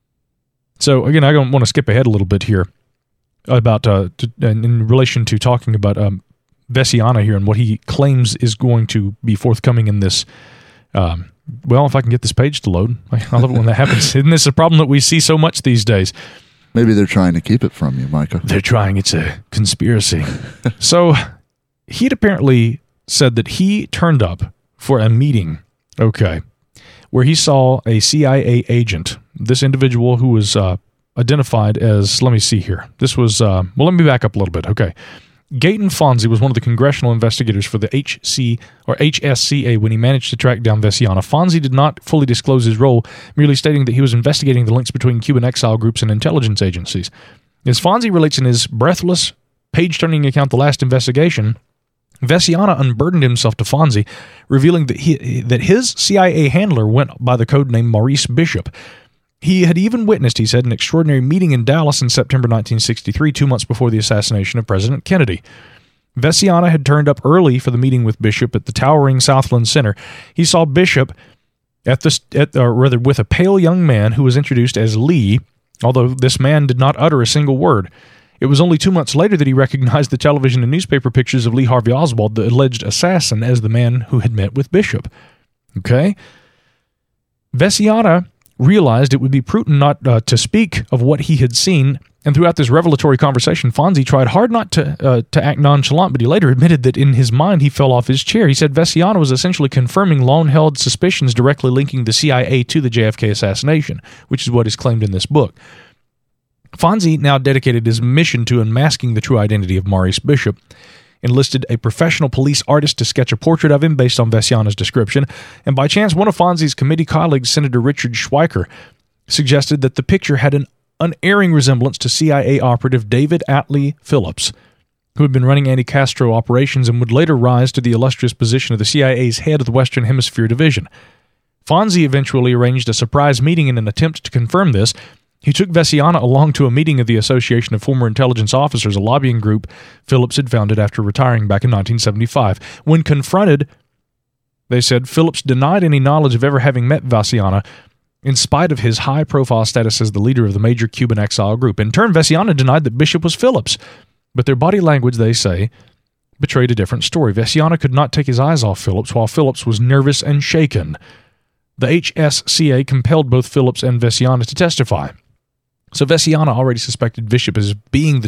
So, again, I don't want to skip ahead a little bit here about in relation to talking about Veciana here and what he claims is going to be forthcoming in this. Well, if I can get this page to load, I love it when that happens. Isn't this a problem that we see so much these days? Maybe they're trying to keep it from you, Micah. They're trying. It's a conspiracy. So he'd apparently said that he turned up for a meeting, where he saw a CIA agent, this individual who was identified as, let me see here. This was, let me back up a little bit. Gaeton Fonzi was one of the congressional investigators for the HSCA when he managed to track down Veciana. Fonzi did not fully disclose his role, merely stating that he was investigating the links between Cuban exile groups and intelligence agencies. As Fonzi relates in his breathless, page-turning account, The Last Investigation, Veciana unburdened himself to Fonzi, revealing that his CIA handler went by the code name Maurice Bishop. He had even witnessed, he said, an extraordinary meeting in Dallas in September 1963, 2 months before the assassination of President Kennedy. Veciana had turned up early for the meeting with Bishop at the towering Southland Center. He saw Bishop with a pale young man who was introduced as Lee, although this man did not utter a single word. It was only 2 months later that he recognized the television and newspaper pictures of Lee Harvey Oswald, the alleged assassin, as the man who had met with Bishop. Veciana realized it would be prudent not to speak of what he had seen, and throughout this revelatory conversation, Fonzi tried hard not to act nonchalant, but he later admitted that in his mind he fell off his chair. He said Veciana was essentially confirming long-held suspicions directly linking the CIA to the JFK assassination, which is what is claimed in this book. Fonzi now dedicated his mission to unmasking the true identity of Maurice Bishop, enlisted a professional police artist to sketch a portrait of him based on Veciana's description, and by chance one of Fonzi's committee colleagues, Senator Richard Schweiker, suggested that the picture had an unerring resemblance to CIA operative David Atlee Phillips, who had been running anti-Castro operations and would later rise to the illustrious position of the CIA's head of the Western Hemisphere Division. Fonzi eventually arranged a surprise meeting in an attempt to confirm this. He took Veciana along to a meeting of the Association of Former Intelligence Officers, a lobbying group Phillips had founded after retiring back in 1975. When confronted, they said Phillips denied any knowledge of ever having met Veciana, in spite of his high-profile status as the leader of the major Cuban exile group. In turn, Veciana denied that Bishop was Phillips, but their body language, they say, betrayed a different story. Veciana could not take his eyes off Phillips, while Phillips was nervous and shaken. The HSCA compelled both Phillips and Veciana to testify. So Veciana already suspected Bishop as being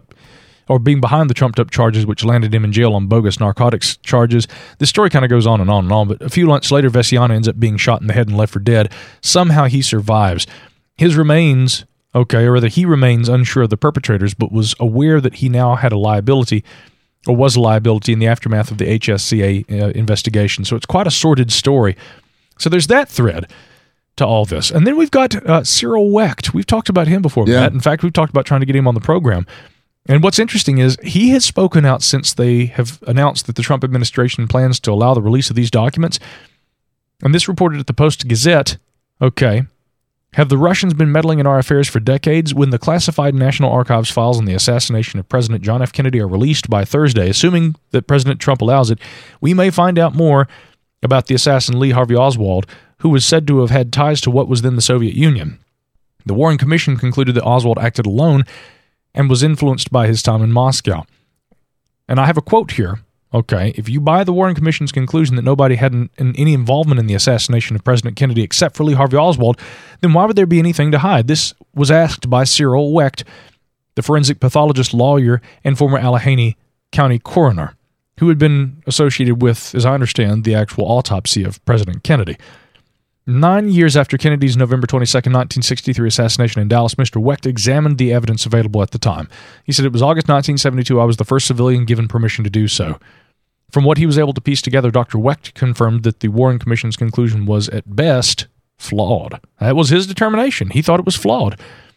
being behind the trumped-up charges which landed him in jail on bogus narcotics charges. This story kind of goes on and on and on, but a few months later, Veciana ends up being shot in the head and left for dead. Somehow he survives. His remains, or rather he remains unsure of the perpetrators, but was aware that he now had a liability, or was a liability in the aftermath of the HSCA investigation. So it's quite a sordid story. So there's that thread to all this. And then we've got Cyril Wecht. We've talked about him before, Matt. In fact, we've talked about trying to get him on the program. And what's interesting is he has spoken out since they have announced that the Trump administration plans to allow the release of these documents. And this reported at the Post-Gazette, Have the Russians been meddling in our affairs for decades? When the classified National Archives files on the assassination of President John F. Kennedy are released by Thursday, assuming that President Trump allows it, we may find out more about the assassin Lee Harvey Oswald, who was said to have had ties to what was then the Soviet Union. The Warren Commission concluded that Oswald acted alone and was influenced by his time in Moscow. And I have a quote here. Okay, if you buy the Warren Commission's conclusion that nobody had any involvement in the assassination of President Kennedy except for Lee Harvey Oswald, then why would there be anything to hide? This was asked by Cyril Wecht, the forensic pathologist, lawyer, and former Allegheny County coroner, who had been associated with, as I understand, the actual autopsy of President Kennedy. 9 years after Kennedy's November 22, 1963 assassination in Dallas, Mr. Wecht examined the evidence available at the time. He said, it was August 1972. I was the first civilian given permission to do so. From what he was able to piece together, Dr. Wecht confirmed that the Warren Commission's conclusion was, at best, flawed. That was his determination. He thought it was flawed.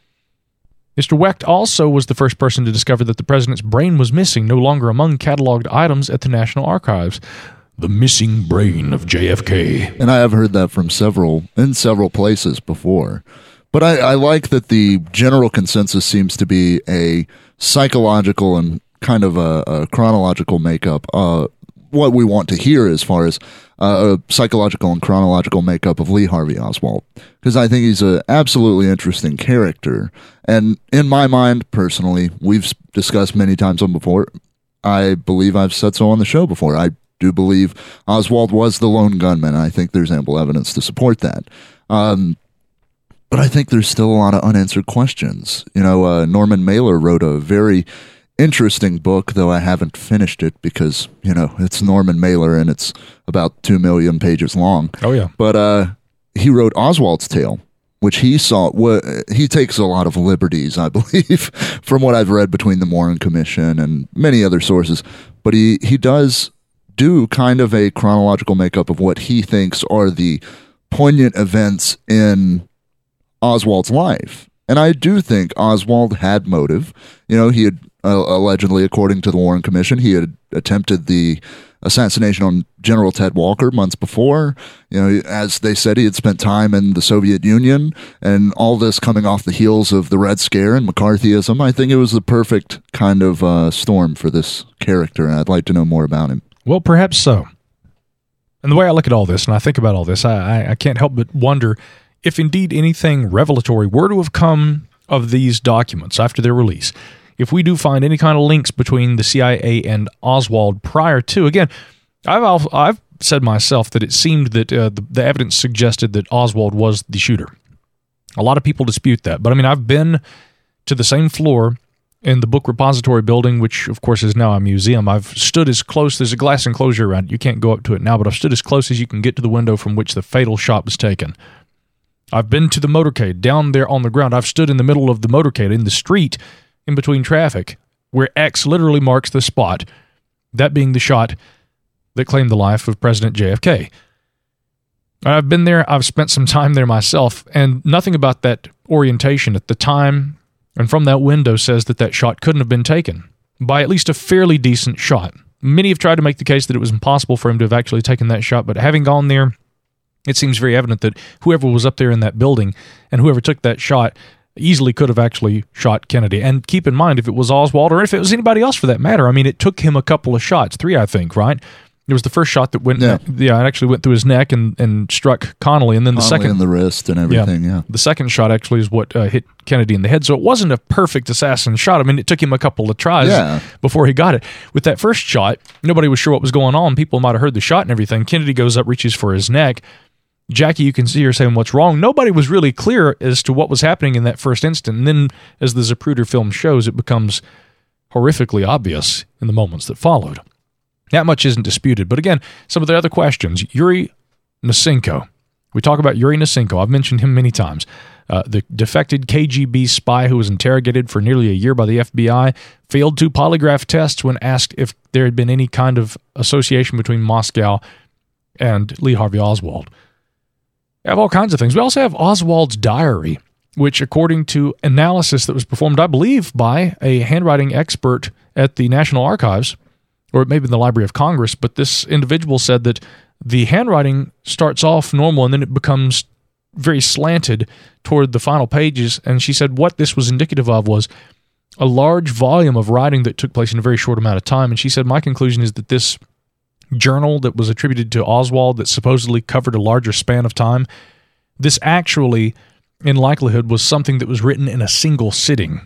Mr. Wecht also was the first person to discover that the president's brain was missing, no longer among cataloged items at the National Archives. The missing brain of JFK. And I have heard that from several places before. But I like that the general consensus seems to be a psychological and kind of a chronological makeup. What we want to hear as far as a psychological and chronological makeup of Lee Harvey Oswald. Because I think he's an absolutely interesting character. And in my mind, personally, we've discussed many times on before, I believe I've said so on the show before, I do believe Oswald was the lone gunman. I think there's ample evidence to support that. But I think there's still a lot of unanswered questions. Norman Mailer wrote a very interesting book, though I haven't finished it because, it's Norman Mailer and it's about 2 million pages long. Oh, yeah. But he wrote Oswald's Tale, which he saw. He takes a lot of liberties, I believe, from what I've read between the Warren Commission and many other sources. But he does do kind of a chronological makeup of what he thinks are the poignant events in Oswald's life. And I do think Oswald had motive. He had allegedly, according to the Warren Commission, he had attempted the assassination on General Ted Walker months before. As they said, he had spent time in the Soviet Union, and all this coming off the heels of the Red Scare and McCarthyism. I think it was the perfect kind of storm for this character, and I'd like to know more about him. Well, perhaps so. And the way I look at all this, and I think about all this, I can't help but wonder if indeed anything revelatory were to have come of these documents after their release. If we do find any kind of links between the CIA and Oswald prior to, again, I've said myself that it seemed that the evidence suggested that Oswald was the shooter. A lot of people dispute that, but I've been to the same floor in the book repository building, which of course is now a museum. I've stood as close, there's a glass enclosure around it, you can't go up to it now, but I've stood as close as you can get to the window from which the fatal shot was taken. I've been to the motorcade, down there on the ground. I've stood in the middle of the motorcade, in the street, in between traffic, where X literally marks the spot, that being the shot that claimed the life of President JFK. I've been there, I've spent some time there myself, and nothing about that orientation at the time and from that window says that shot couldn't have been taken by at least a fairly decent shot. Many have tried to make the case that it was impossible for him to have actually taken that shot, but having gone there, it seems very evident that whoever was up there in that building and whoever took that shot easily could have actually shot Kennedy. And keep in mind, if it was Oswald or if it was anybody else for that matter, it took him a couple of shots, 3, I think, right? It was the first shot that went, it actually went through his neck and struck Connolly, and then the second in the wrist and everything. Yeah, the second shot actually is what hit Kennedy in the head. So it wasn't a perfect assassin shot. It took him a couple of tries before he got it. With that first shot, nobody was sure what was going on. People might have heard the shot and everything. Kennedy goes up, reaches for his neck. Jackie, you can see her saying, "What's wrong?" Nobody was really clear as to what was happening in that first instant. And then, as the Zapruder film shows, it becomes horrifically obvious in the moments that followed. That much isn't disputed. But again, some of the other questions. Yuri Nasenko. We talk about Yuri Nasenko. I've mentioned him many times. The defected KGB spy who was interrogated for nearly a year by the FBI, failed 2 polygraph tests when asked if there had been any kind of association between Moscow and Lee Harvey Oswald. We have all kinds of things. We also have Oswald's diary, which, according to analysis that was performed, I believe, by a handwriting expert at the National Archives, or it may be in the Library of Congress, but this individual said that the handwriting starts off normal and then it becomes very slanted toward the final pages, and she said what this was indicative of was a large volume of writing that took place in a very short amount of time. And she said, my conclusion is that this journal that was attributed to Oswald that supposedly covered a larger span of time, this actually, in likelihood, was something that was written in a single sitting.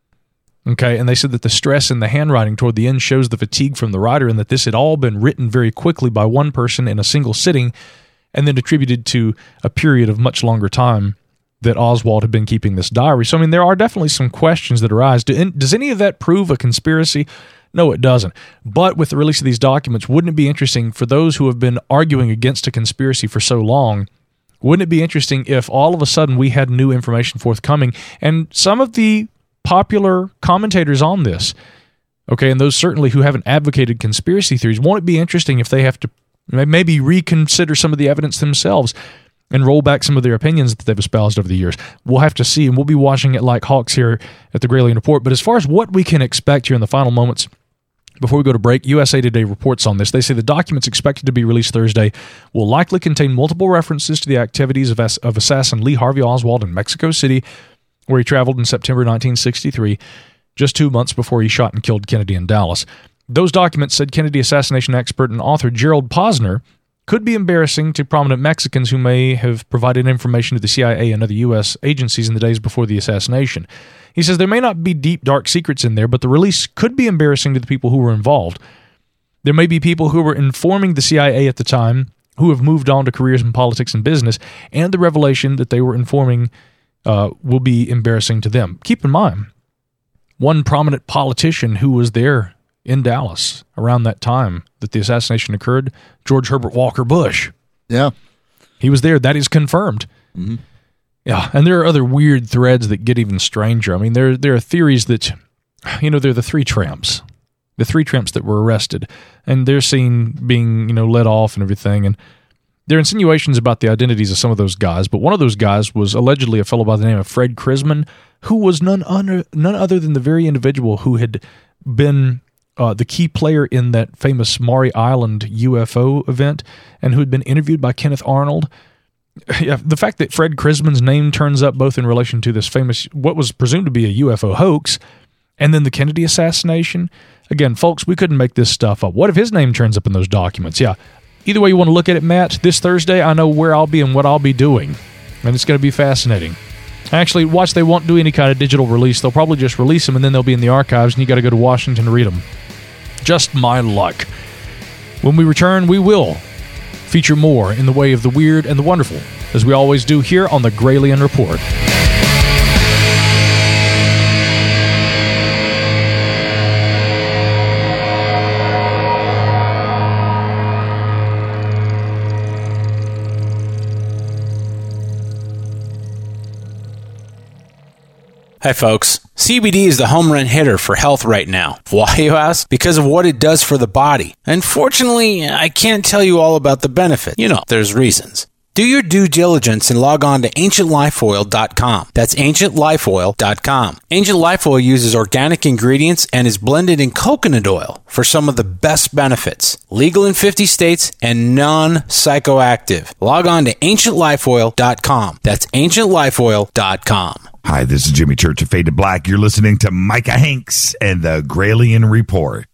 Okay, and they said that the stress in the handwriting toward the end shows the fatigue from the writer, and that this had all been written very quickly by one person in a single sitting and then attributed to a period of much longer time that Oswald had been keeping this diary. So, I mean, there are definitely some questions that arise. Does any of that prove a conspiracy? No, it doesn't. But with the release of these documents, wouldn't it be interesting for those who have been arguing against a conspiracy for so long, wouldn't it be interesting if all of a sudden we had new information forthcoming? And some of the popular commentators on this, okay, and those certainly who haven't advocated conspiracy theories, won't it be interesting if they have to maybe reconsider some of the evidence themselves and roll back some of their opinions that they've espoused over the years? We'll have to see, and we'll be watching it like hawks here at the Gralien Report. But as far as what we can expect here in the final moments, before we go to break, USA Today reports on this. They say the documents expected to be released Thursday will likely contain multiple references to the activities of assassin Lee Harvey Oswald in Mexico City, where he traveled in September 1963, just 2 months before he shot and killed Kennedy in Dallas. Those documents, said Kennedy assassination expert and author Gerald Posner, could be embarrassing to prominent Mexicans who may have provided information to the CIA and other U.S. agencies in the days before the assassination. He says there may not be deep, dark secrets in there, but the release could be embarrassing to the people who were involved. There may be people who were informing the CIA at the time who have moved on to careers in politics and business, and the revelation that they were informing will be embarrassing to them. Keep in mind, one prominent politician who was there in Dallas around that time that the assassination occurred, George Herbert Walker Bush. Yeah. He was there. That is confirmed. Mm-hmm. Yeah, and there are other weird threads that get even stranger. I mean, there are theories that, they're the three tramps that were arrested, and they're seen being, led off and everything, and there are insinuations about the identities of some of those guys, but one of those guys was allegedly a fellow by the name of Fred Krisman, who was none other than the very individual who had been the key player in that famous Maury Island UFO event and who had been interviewed by Kenneth Arnold. Yeah, the fact that Fred Krisman's name turns up both in relation to this famous, what was presumed to be a UFO hoax, and then the Kennedy assassination. Again, folks, we couldn't make this stuff up. What if his name turns up in those documents? Yeah. Either way you want to look at it, Matt, this Thursday, I know where I'll be and what I'll be doing, and it's going to be fascinating. Actually, watch, they won't do any kind of digital release. They'll probably just release them, and then they'll be in the archives, and you got to go to Washington to read them. Just my luck. When we return, we will feature more in the way of the weird and the wonderful, as we always do here on the Gralien Report. Hi folks, CBD is the home run hitter for health right now. Why, you ask? Because of what it does for the body. Unfortunately, I can't tell you all about the benefit. There's reasons. Do your due diligence and log on to AncientLifeOil.com. That's AncientLifeOil.com. Ancient Life Oil uses organic ingredients and is blended in coconut oil for some of the best benefits. Legal in 50 states and non-psychoactive. Log on to AncientLifeOil.com. That's AncientLifeOil.com. Hi, this is Jimmy Church of Fade to Black. You're listening to Micah Hanks and the Gralien Report.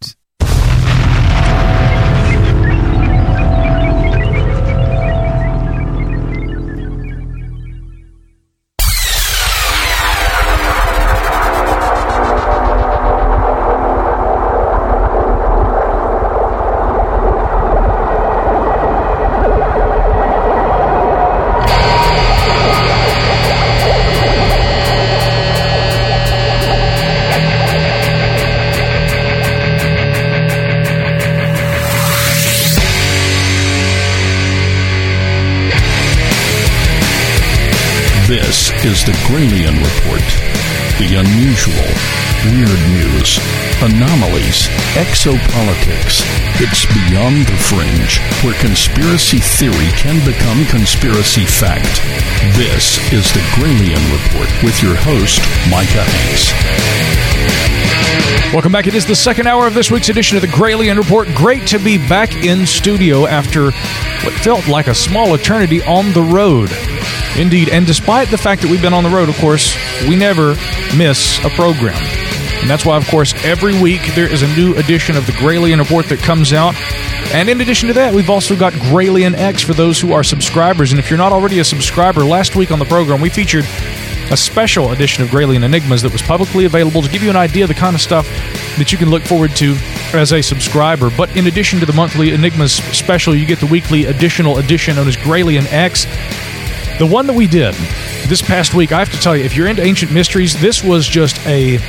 This is the Gralien Report. The unusual, weird news, anomalies, exopolitics. It's beyond the fringe, where conspiracy theory can become conspiracy fact. This is the Gralien Report with your host, Micah Hanks. Welcome back. It is the second hour of this week's edition of the Gralien Report. Great to be back in studio after what felt like a small eternity on the road. Indeed, and despite the fact that we've been on the road, of course, we never miss a program. And that's why, of course, every week there is a new edition of the Gralien Report that comes out. And in addition to that, we've also got Gralien X for those who are subscribers. And if you're not already a subscriber, last week on the program, we featured a special edition of Gralien Enigmas that was publicly available to give you an idea of the kind of stuff that you can look forward to as a subscriber. But in addition to the monthly Enigmas special, you get the weekly additional edition known as Gralien X. The one that we did this past week, I have to tell you, if you're into ancient mysteries, this was just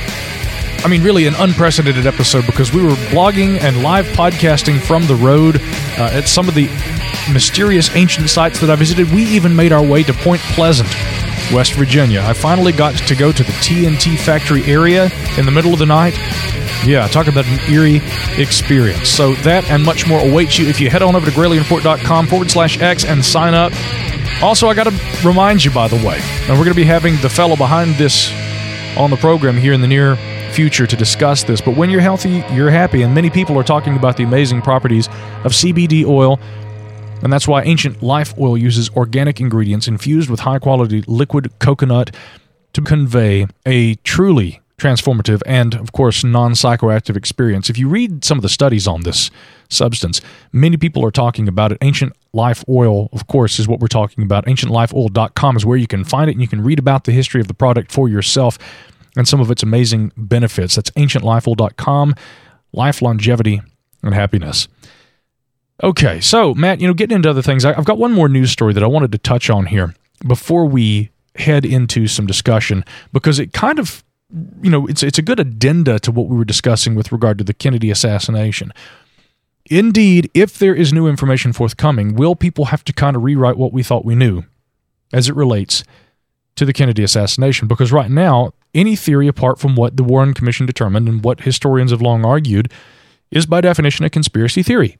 really an unprecedented episode because we were blogging and live podcasting from the road at some of the mysterious ancient sites that I visited. We even made our way to Point Pleasant, West Virginia. I finally got to go to the TNT factory area in the middle of the night. Yeah, talk about an eerie experience. So that and much more awaits you if you head on over to GralienReport.com/X and sign up. Also, I got to remind you, by the way, and we're going to be having the fellow behind this on the program here in the near future to discuss this. But when you're healthy, you're happy, and many people are talking about the amazing properties of CBD oil. And that's why Ancient Life Oil uses organic ingredients infused with high-quality liquid coconut to convey a truly transformative and, of course, non-psychoactive experience. If you read some of the studies on this substance, many people are talking about it. Ancient Life Oil, of course, is what we're talking about. AncientLifeOil.com is where you can find it, and you can read about the history of the product for yourself and some of its amazing benefits. That's AncientLifeOil.com, life, longevity, and happiness. Okay, so, Matt, getting into other things, I've got one more news story that I wanted to touch on here before we head into some discussion, because it kind of, it's a good addenda to what we were discussing with regard to the Kennedy assassination. Indeed, if there is new information forthcoming, will people have to kind of rewrite what we thought we knew as it relates to the Kennedy assassination? Because right now, any theory apart from what the Warren Commission determined and what historians have long argued is by definition a conspiracy theory.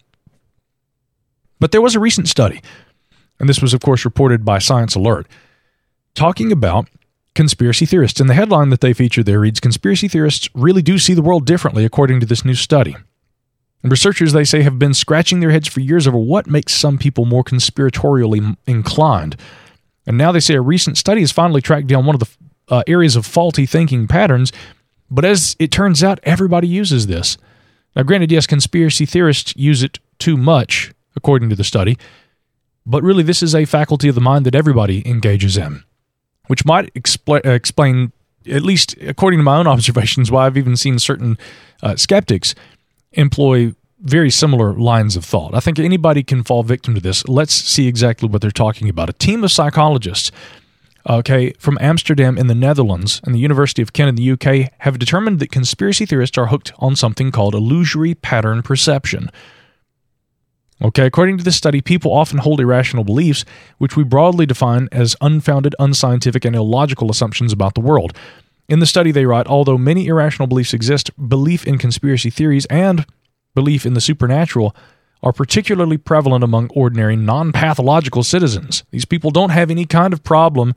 But there was a recent study, and this was, of course, reported by Science Alert, talking about conspiracy theorists. And the headline that they featured there reads, "Conspiracy theorists really do see the world differently, according to this new study." And researchers, they say, have been scratching their heads for years over what makes some people more conspiratorially inclined. And now they say a recent study has finally tracked down one of the areas of faulty thinking patterns. But as it turns out, everybody uses this. Now, granted, yes, conspiracy theorists use it too much, according to the study, but really this is a faculty of the mind that everybody engages in, which might explain, at least according to my own observations, why I've even seen certain skeptics employ very similar lines of thought. I think anybody can fall victim to this. Let's see exactly what they're talking about. A team of psychologists from Amsterdam in the Netherlands and the University of Kent in the UK have determined that conspiracy theorists are hooked on something called illusory pattern perception. According to this study, people often hold irrational beliefs, which we broadly define as unfounded, unscientific, and illogical assumptions about the world. In the study, they write, although many irrational beliefs exist, belief in conspiracy theories and belief in the supernatural are particularly prevalent among ordinary, non-pathological citizens. These people don't have any kind of problem.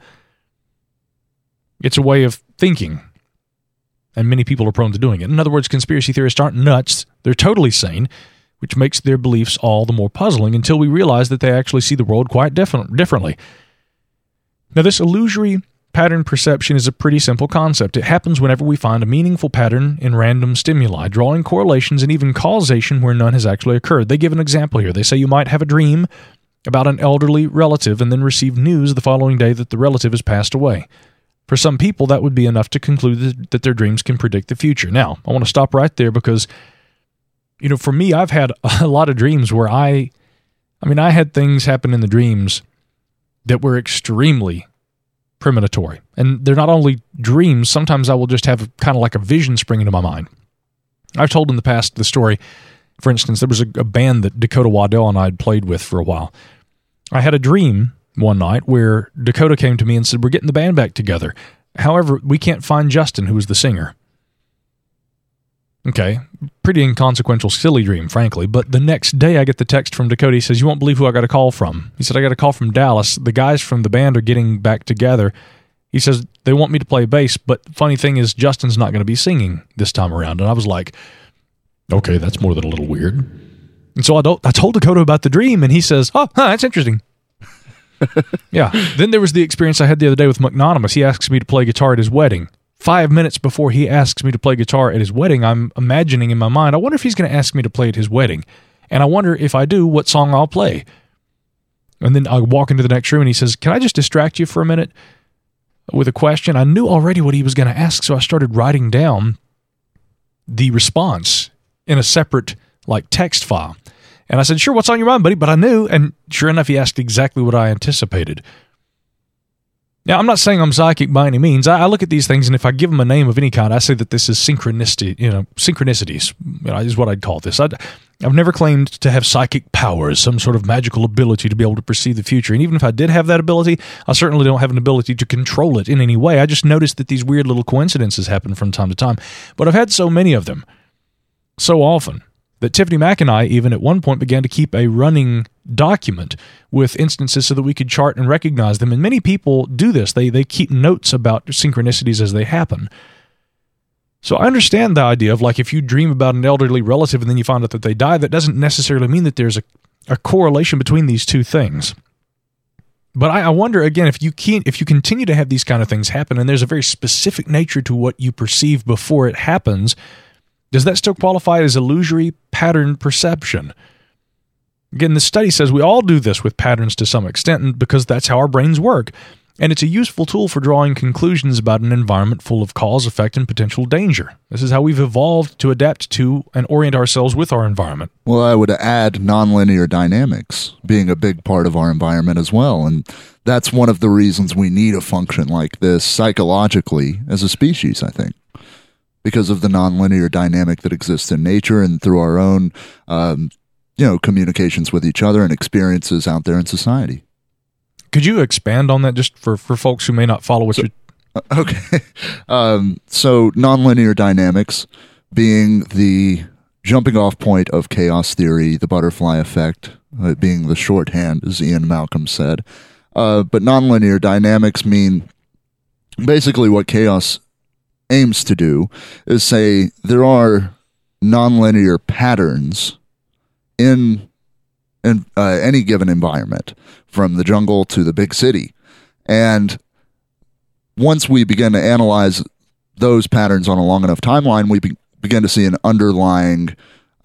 It's a way of thinking, and many people are prone to doing it. In other words, conspiracy theorists aren't nuts. They're totally sane, which makes their beliefs all the more puzzling until we realize that they actually see the world quite differently. Now, this illusory pattern perception is a pretty simple concept. It happens whenever we find a meaningful pattern in random stimuli, drawing correlations and even causation where none has actually occurred. They give an example here. They say you might have a dream about an elderly relative and then receive news the following day that the relative has passed away. For some people, that would be enough to conclude that their dreams can predict the future. Now, I want to stop right there because for me, I've had a lot of dreams where I had things happen in the dreams that were extremely premonitory. And they're not only dreams, sometimes I will just have kind of like a vision spring into my mind. I've told in the past the story, for instance, there was a band that Dakota Waddell and I had played with for a while. I had a dream one night where Dakota came to me and said, "We're getting the band back together. However, we can't find Justin, who was the singer." Okay, pretty inconsequential, silly dream, frankly. But the next day I get the text from Dakota. He says, "You won't believe who I got a call from." He said, "I got a call from Dallas. The guys from the band are getting back together, He says, they want me to play bass, but the funny thing is Justin's not going to be singing this time around. And I was like, okay, that's more than a little weird. And so I told Dakota about the dream, and he says, that's interesting. Yeah. Then there was the experience I had the other day with McNonymous. He asks me to play guitar at his wedding. 5 minutes before he asks me to play guitar at his wedding, I'm imagining in my mind, I wonder if he's going to ask me to play at his wedding. And I wonder if I do, what song I'll play. And then I walk into the next room, and he says, can I just distract you for a minute with a question? I knew already what he was going to ask, so I started writing down the response in a separate text file. And I said, sure, what's on your mind, buddy? But I knew, and sure enough, he asked exactly what I anticipated. Now, I'm not saying I'm psychic by any means. I look at these things, and if I give them a name of any kind, I say that this is synchronicities, is what I'd call this. I've never claimed to have psychic powers, some sort of magical ability to be able to perceive the future. And even if I did have that ability, I certainly don't have an ability to control it in any way. I just noticed that these weird little coincidences happen from time to time. But I've had so many of them, so often, that Tiffany Mack and I even at one point began to keep a running document with instances so that we could chart and recognize them. And many people do this. They keep notes about synchronicities as they happen. So I understand the idea of if you dream about an elderly relative and then you find out that they die, that doesn't necessarily mean that there's a correlation between these two things. But I wonder, again, if you continue to have these kind of things happen and there's a very specific nature to what you perceive before it happens, does that still qualify as illusory pattern perception? Again, the study says we all do this with patterns to some extent, and because that's how our brains work. And it's a useful tool for drawing conclusions about an environment full of cause, effect, and potential danger. This is how we've evolved to adapt to and orient ourselves with our environment. Well, I would add nonlinear dynamics being a big part of our environment as well. And that's one of the reasons we need a function like this psychologically as a species, I think. Because of the nonlinear dynamic that exists in nature and through our own, communications with each other and experiences out there in society. Could you expand on that just for folks who may not follow what you... Okay. So nonlinear dynamics being the jumping off point of chaos theory, the butterfly effect being the shorthand, as Ian Malcolm said. But nonlinear dynamics mean basically what chaos aims to do is say there are nonlinear patterns in any given environment, from the jungle to the big city. And once we begin to analyze those patterns on a long enough timeline, we begin to see an underlying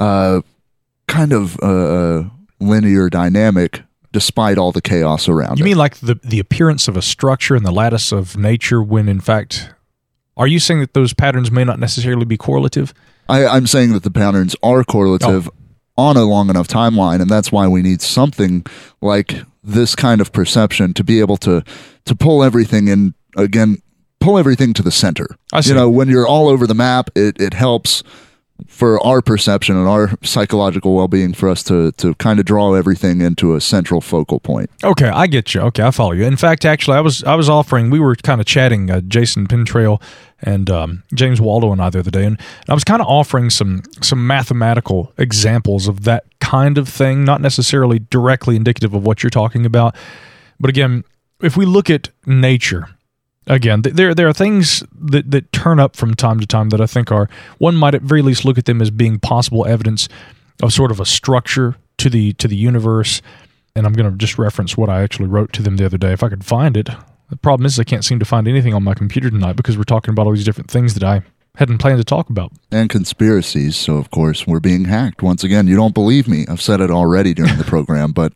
linear dynamic despite all the chaos around it. You mean like the appearance of a structure in the lattice of nature when in fact... Are you saying that those patterns may not necessarily be correlative? I'm saying that the patterns are correlative on a long enough timeline, and that's why we need something like this kind of perception to be able to pull everything in, again, pull everything to the center. I see. When you're all over the map, it helps for our perception and our psychological well-being for us to kind of draw everything into a central focal point. Okay, I get you. Okay, I follow you. In fact, actually, I was offering, we were kind of chatting, Jason Pintrail and James Waldo and I the other day, and I was kind of offering some mathematical examples of that kind of thing, not necessarily directly indicative of what you're talking about. But again, if we look at nature, again, there are things that turn up from time to time that I think one might at very least look at them as being possible evidence of sort of a structure to the universe. And I'm going to just reference what I actually wrote to them the other day, if I could find it. The problem is I can't seem to find anything on my computer tonight because we're talking about all these different things that I hadn't planned to talk about. And conspiracies, so of course we're being hacked. Once again, you don't believe me. I've said it already during the program, but...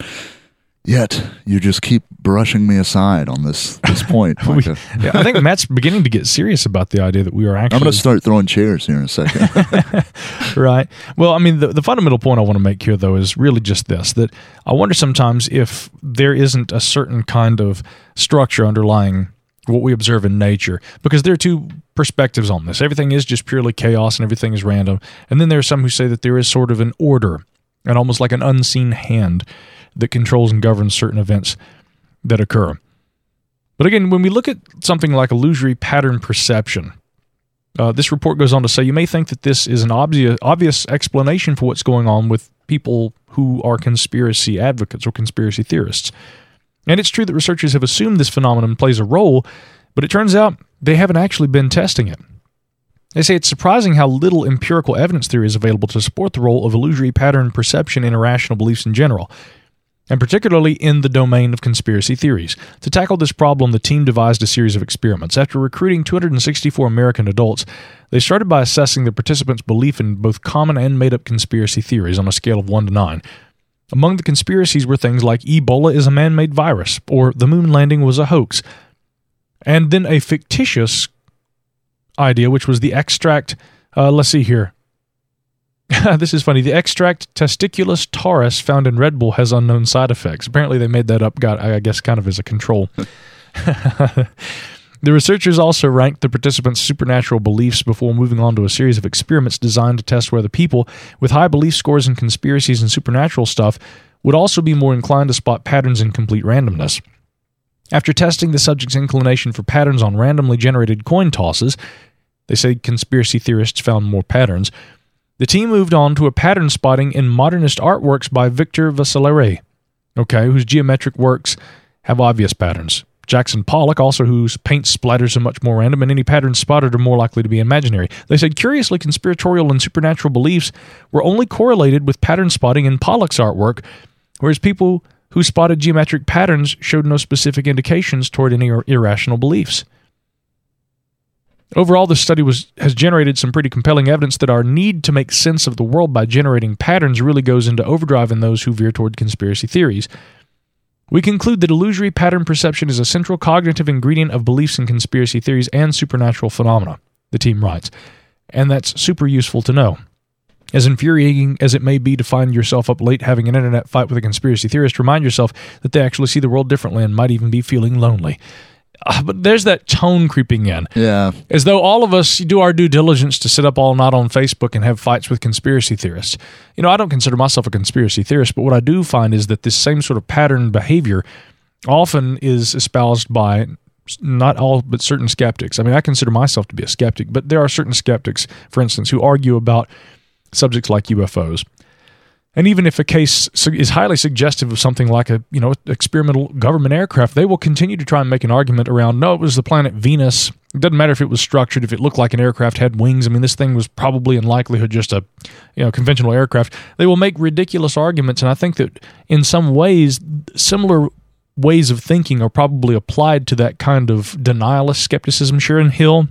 Yet, you just keep brushing me aside on this point. I think Matt's beginning to get serious about the idea that we are actually... I'm going to start throwing chairs here in a second. Right. Well, I mean, the fundamental point I want to make here, though, is really just this, that I wonder sometimes if there isn't a certain kind of structure underlying what we observe in nature, because there are two perspectives on this. Everything is just purely chaos and everything is random. And then there are some who say that there is sort of an order and almost like an unseen hand that controls and governs certain events that occur. But again, when we look at something like illusory pattern perception, this report goes on to say you may think that this is an obvious explanation for what's going on with people who are conspiracy advocates or conspiracy theorists. And it's true that researchers have assumed this phenomenon plays a role, But it turns out they haven't actually been testing it. They say it's surprising how little empirical evidence theory is available to support the role of illusory pattern perception in irrational beliefs in general, and particularly in the domain of conspiracy theories. To tackle this problem, the team devised a series of experiments. After recruiting 264 American adults, they started by assessing the participants' belief in both common and made-up conspiracy theories on a scale of 1 to 9. Among the conspiracies were things like Ebola is a man-made virus, or the moon landing was a hoax, and then a fictitious idea, which was the extract, let's see here. This is funny. The extract testiculus taurus found in Red Bull has unknown side effects. Apparently they made that up, I guess, kind of as a control. The researchers also ranked the participants' supernatural beliefs before moving on to a series of experiments designed to test whether people with high belief scores in conspiracies and supernatural stuff would also be more inclined to spot patterns in complete randomness. After testing the subject's inclination for patterns on randomly generated coin tosses, they say conspiracy theorists found more patterns. The team moved on to a pattern spotting in modernist artworks by Victor Vasarely, whose geometric works have obvious patterns. Jackson Pollock, also whose paint splatters are much more random, and any patterns spotted are more likely to be imaginary. They said, curiously, conspiratorial and supernatural beliefs were only correlated with pattern spotting in Pollock's artwork, whereas people who spotted geometric patterns showed no specific indications toward any irrational beliefs. Overall, this study has generated some pretty compelling evidence that our need to make sense of the world by generating patterns really goes into overdrive in those who veer toward conspiracy theories. We conclude that illusory pattern perception is a central cognitive ingredient of beliefs in conspiracy theories and supernatural phenomena, the team writes, and that's super useful to know. As infuriating as it may be to find yourself up late having an internet fight with a conspiracy theorist, remind yourself that they actually see the world differently and might even be feeling lonely. But there's that tone creeping in. Yeah. As though all of us do our due diligence to sit up all night on Facebook and have fights with conspiracy theorists. You know, I don't consider myself a conspiracy theorist, but what I do find is that this same sort of pattern behavior often is espoused by not all, but certain skeptics. I mean, I consider myself to be a skeptic, but there are certain skeptics, for instance, who argue about subjects like UFOs. And even if a case is highly suggestive of something like a, experimental government aircraft, they will continue to try and make an argument around, no, it was the planet Venus. It doesn't matter if it was structured, if it looked like an aircraft had wings. I mean, this thing was probably in likelihood just a, conventional aircraft. They will make ridiculous arguments, and I think that in some ways, similar ways of thinking are probably applied to that kind of denialist skepticism. Sharon Hill,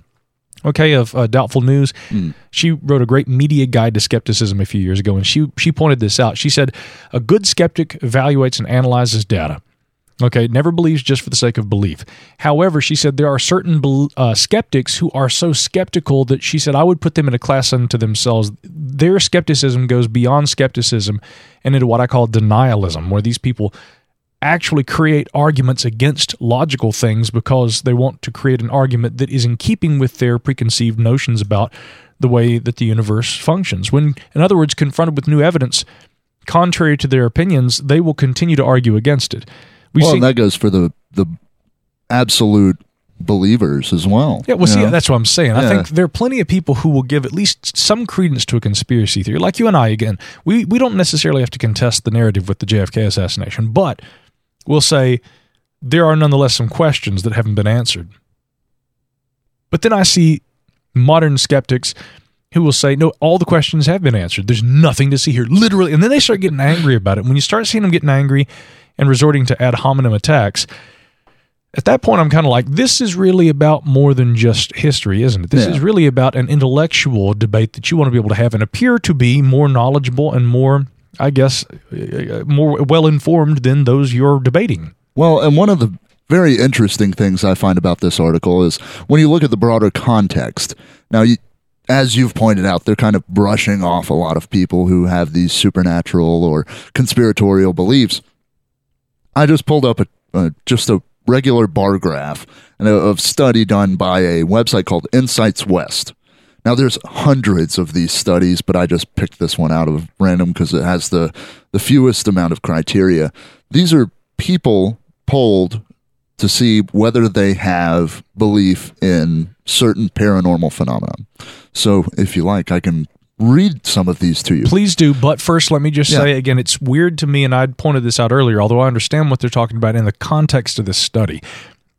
of Doubtful News, she wrote a great media guide to skepticism a few years ago, and she pointed this out. She said, a good skeptic evaluates and analyzes data. Never believes just for the sake of belief. However, she said there are certain skeptics who are so skeptical that she said I would put them in a class unto themselves. Their skepticism goes beyond skepticism and into what I call denialism, where these people actually create arguments against logical things because they want to create an argument that is in keeping with their preconceived notions about the way that the universe functions. When, in other words, confronted with new evidence contrary to their opinions, they will continue to argue against it. And that goes for the absolute believers as well. Yeah, that's what I'm saying. Yeah. I think there are plenty of people who will give at least some credence to a conspiracy theory. Like you and I, again, we don't necessarily have to contest the narrative with the JFK assassination, but we'll say there are nonetheless some questions that haven't been answered. But then I see modern skeptics who will say, no, all the questions have been answered. There's nothing to see here, literally. And then they start getting angry about it. When you start seeing them getting angry and resorting to ad hominem attacks, at that point I'm kind of like, this is really about more than just history, isn't it? This is really about an intellectual debate that you want to be able to have and appear to be more knowledgeable and more, I guess, more well-informed than those you're debating. Well, and one of the very interesting things I find about this article is when you look at the broader context. Now, as you've pointed out, they're kind of brushing off a lot of people who have these supernatural or conspiratorial beliefs. I just pulled up just a regular bar graph of study done by a website called Insights West. Now, there's hundreds of these studies, but I just picked this one out of random because it has the fewest amount of criteria. These are people polled to see whether they have belief in certain paranormal phenomena. So, if you like, I can read some of these to you. Please do, but first let me just say again, it's weird to me, and I pointed this out earlier, although I understand what they're talking about in the context of this study.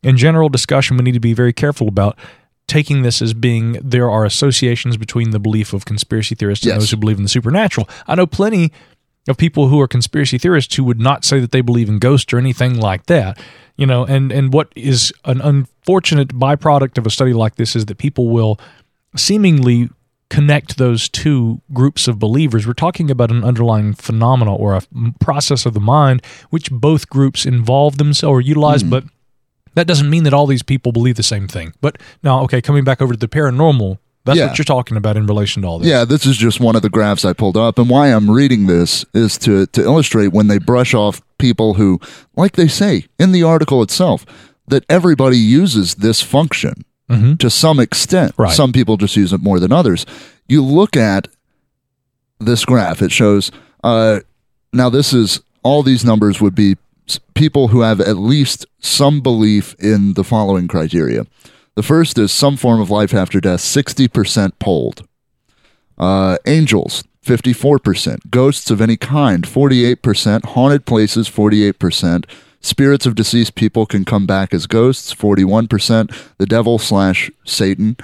in general discussion, we need to be very careful about taking this as being there are associations between the belief of conspiracy theorists and those who believe in the supernatural. I know plenty of people who are conspiracy theorists who would not say that they believe in ghosts or anything like that. You know, and what is an unfortunate byproduct of a study like this is that people will seemingly connect those two groups of believers. We're talking about an underlying phenomena or a process of the mind which both groups involve themselves or utilize, but that doesn't mean that all these people believe the same thing. But now, okay, coming back over to the paranormal, that's what you're talking about in relation to all this. Yeah, this is just one of the graphs I pulled up. And why I'm reading this is to illustrate when they brush off people who, like they say in the article itself, that everybody uses this function to some extent. Right. Some people just use it more than others. You look at this graph, it shows, now this is, all these numbers would be people who have at least some belief in the following criteria. The first is some form of life after death, 60% polled. Angels, 54%. Ghosts of any kind, 48%. Haunted places, 48%. Spirits of deceased people can come back as ghosts, 41%. The devil / Satan,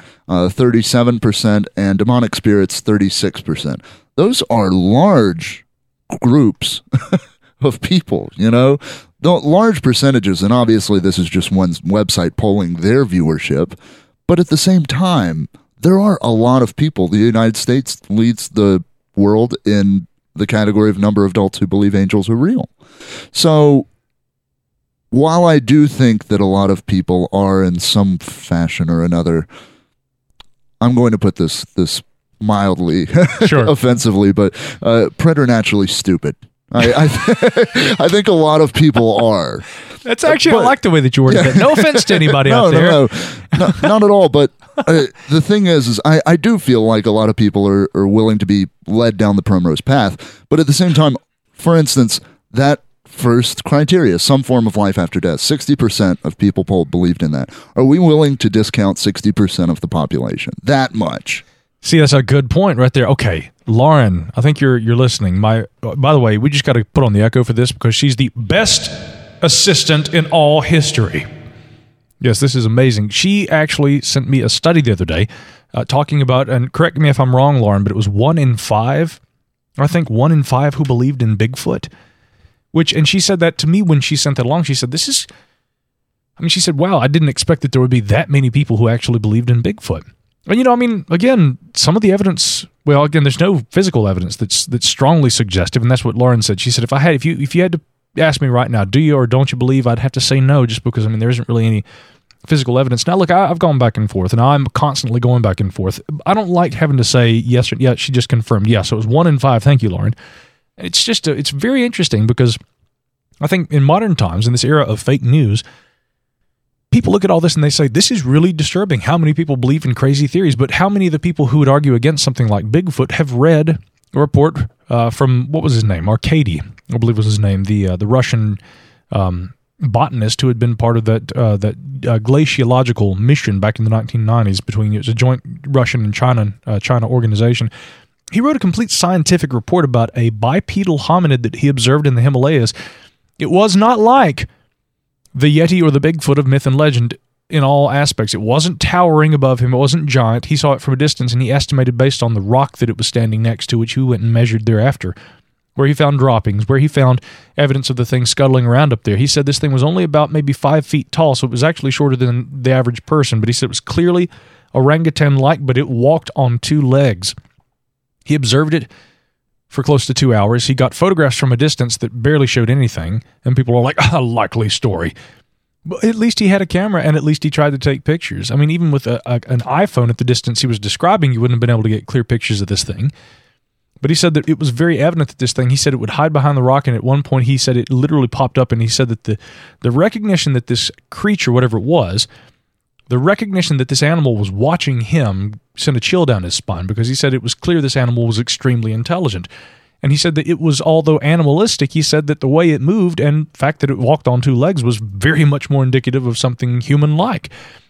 37%. And demonic spirits, 36%. Those are large groups of people, you know? The large percentages, and obviously this is just one website polling their viewership, but at the same time, there are a lot of people. The United States leads the world in the category of number of adults who believe angels are real. So, while I do think that a lot of people are in some fashion or another, I'm going to put this mildly offensively, but preternaturally stupid. I think a lot of people are. That's actually, I like the way that you worded that. No offense to anybody out there. No, not at all. But the thing is I do feel like a lot of people are willing to be led down the primrose path. But at the same time, for instance, that first criteria, some form of life after death, 60% of people polled believed in that. Are we willing to discount 60% of the population? That much? See, that's a good point right there. Okay, Lauren, I think you're listening. By the way, we just got to put on the echo for this because she's the best assistant in all history. Yes, this is amazing. She actually sent me a study the other day talking about, and correct me if I'm wrong, Lauren, but it was 1 in 5, I think 1 in 5 who believed in Bigfoot. And she said that to me when she sent that along. She said, she said, wow, I didn't expect that there would be that many people who actually believed in Bigfoot. And, again, some of the evidence, there's no physical evidence that's strongly suggestive, and that's what Lauren said. She said, if you had to ask me right now, do you or don't you believe, I'd have to say no, just because, there isn't really any physical evidence. Now, look, I've gone back and forth, and I'm constantly going back and forth. I don't like having to say yes or yeah. She just confirmed yes. So it was 1 in 5. Thank you, Lauren. It's just, it's very interesting because I think in modern times, in this era of fake news, people look at all this and they say, this is really disturbing. How many people believe in crazy theories? But how many of the people who would argue against something like Bigfoot have read a report from, what was his name? Arkady, I believe was his name, the Russian botanist who had been part of that glaciological mission back in the 1990s between, it was a joint Russian and China organization. He wrote a complete scientific report about a bipedal hominid that he observed in the Himalayas. It was not like the Yeti or the Bigfoot of myth and legend in all aspects. It wasn't towering above him. It wasn't giant. He saw it from a distance, and he estimated based on the rock that it was standing next to, which he went and measured thereafter, where he found droppings, where he found evidence of the thing scuttling around up there. He said this thing was only about maybe 5 feet tall, so it was actually shorter than the average person, but he said it was clearly orangutan-like, but it walked on 2 legs. He observed it for close to 2 hours. He got photographs from a distance that barely showed anything, and people were like, a likely story. But at least he had a camera, and at least he tried to take pictures. Even with an iPhone at the distance he was describing, you wouldn't have been able to get clear pictures of this thing. But he said that it was very evident that this thing, he said it would hide behind the rock, and at one point he said it literally popped up, and he said that the recognition that this creature, whatever it was, the recognition that this animal was watching him sent a chill down his spine, because he said it was clear this animal was extremely intelligent. And he said that it was, although animalistic, he said that the way it moved and the fact that it walked on 2 legs was very much more indicative of something human-like.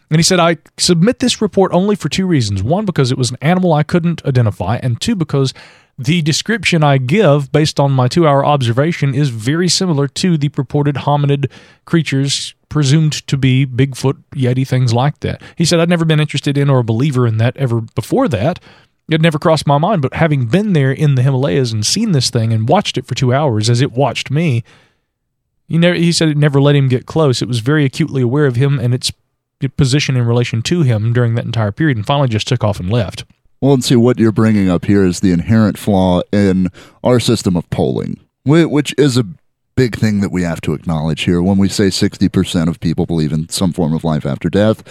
And he said, I submit this report only for two reasons. One, because it was an animal I couldn't identify, and two, because the description I give based on my 2-hour observation is very similar to the purported hominid creatures presumed to be Bigfoot, Yeti, things like that. He said, I'd never been interested in or a believer in that ever before that. It never crossed my mind, but having been there in the Himalayas and seen this thing and watched it for 2 hours as it watched me, he said it never let him get close. It was very acutely aware of him and its position in relation to him during that entire period, and finally just took off and left. Well, and see, what you're bringing up here is the inherent flaw in our system of polling, which is a big thing that we have to acknowledge here. When we say 60% of people believe in some form of life after death,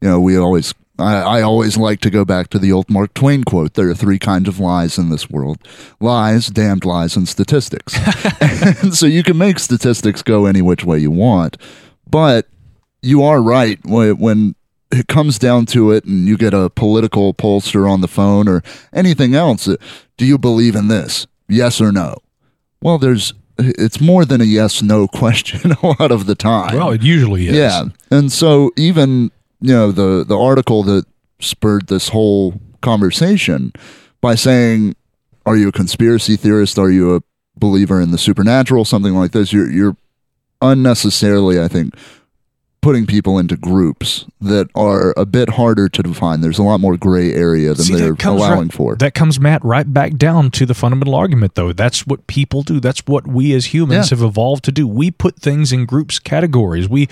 I always like to go back to the old Mark Twain quote, there are three kinds of lies in this world: lies, damned lies, and statistics. And so you can make statistics go any which way you want, but you are right when it comes down to it and you get a political pollster on the phone or anything else. Do you believe in this? Yes or no? Well, it's more than a yes-no question a lot of the time. Well, it usually is. Yeah. And so even, the article that spurred this whole conversation by saying, are you a conspiracy theorist? Are you a believer in the supernatural? Something like this. You're unnecessarily, I think, putting people into groups that are a bit harder to define. There's a lot more gray area than they're allowing for. That comes, Matt, right back down to the fundamental argument, though. That's what people do. That's what we as humans have evolved to do. We put things in groups, categories. We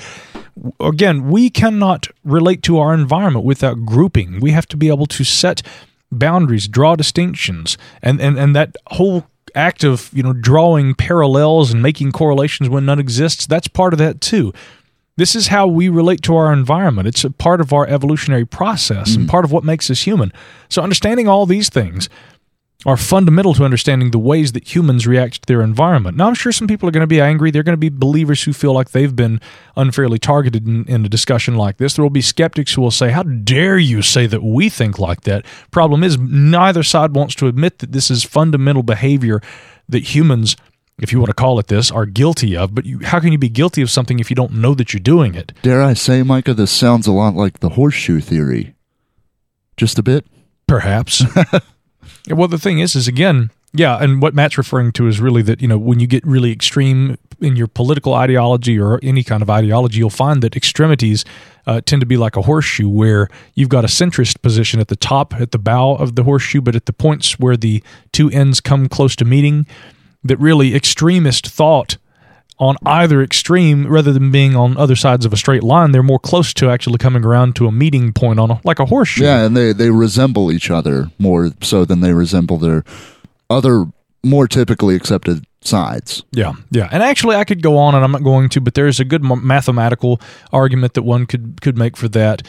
cannot relate to our environment without grouping. We have to be able to set boundaries, draw distinctions, and that whole act of drawing parallels and making correlations when none exists, that's part of that too. This is how we relate to our environment. It's a part of our evolutionary process and part of what makes us human. So understanding all these things are fundamental to understanding the ways that humans react to their environment. Now, I'm sure some people are going to be angry. They're going to be believers who feel like they've been unfairly targeted in a discussion like this. There will be skeptics who will say, how dare you say that we think like that? Problem is, neither side wants to admit that this is fundamental behavior that humans, if you want to call it this, are guilty of. But how can you be guilty of something if you don't know that you're doing it? Dare I say, Micah, this sounds a lot like the horseshoe theory. Just a bit? Perhaps. Well, the thing is again, and what Matt's referring to is really that, when you get really extreme in your political ideology or any kind of ideology, you'll find that extremities tend to be like a horseshoe, where you've got a centrist position at the top, at the bow of the horseshoe, but at the points where the two ends come close to meeting, that really extremist thought on either extreme, rather than being on other sides of a straight line, they're more close to actually coming around to a meeting point like a horseshoe. Yeah, and they resemble each other more so than they resemble their other more typically accepted sides. Yeah. And actually, I could go on, and I'm not going to, but there's a good mathematical argument that one could make for that.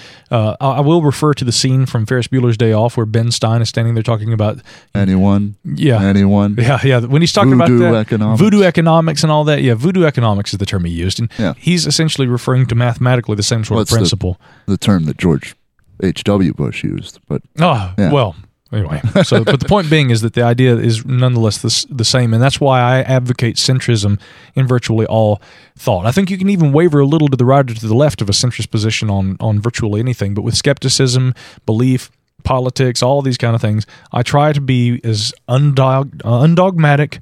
I will refer to the scene from Ferris Bueller's Day Off where Ben Stein is standing there talking about anyone. When he's talking about that, voodoo economics and all that. Yeah, voodoo economics is the term he used, and he's essentially referring to mathematically the same sort of principle. The term that George H.W. Bush used, but well. Anyway, but the point being is that the idea is nonetheless the same, and that's why I advocate centrism in virtually all thought. I think you can even waver a little to the right or to the left of a centrist position on virtually anything, but with skepticism, belief, politics, all these kind of things, I try to be as undogmatic,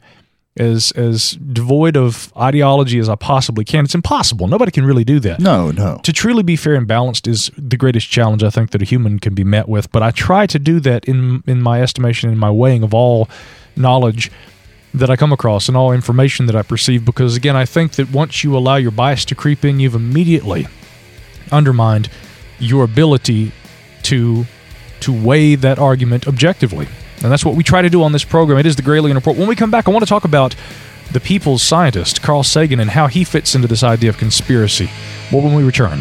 as devoid of ideology as I possibly can. It's impossible. Nobody can really do that. No. To truly be fair and balanced is the greatest challenge I think that a human can be met with. But I try to do that in my estimation, in my weighing of all knowledge that I come across and all information that I perceive. Because again, I think that once you allow your bias to creep in, you've immediately undermined your ability to weigh that argument objectively. And that's what we try to do on this program. It is the Gralien Report. When we come back, I want to talk about the people's scientist, Carl Sagan, and how he fits into this idea of conspiracy. More when we return.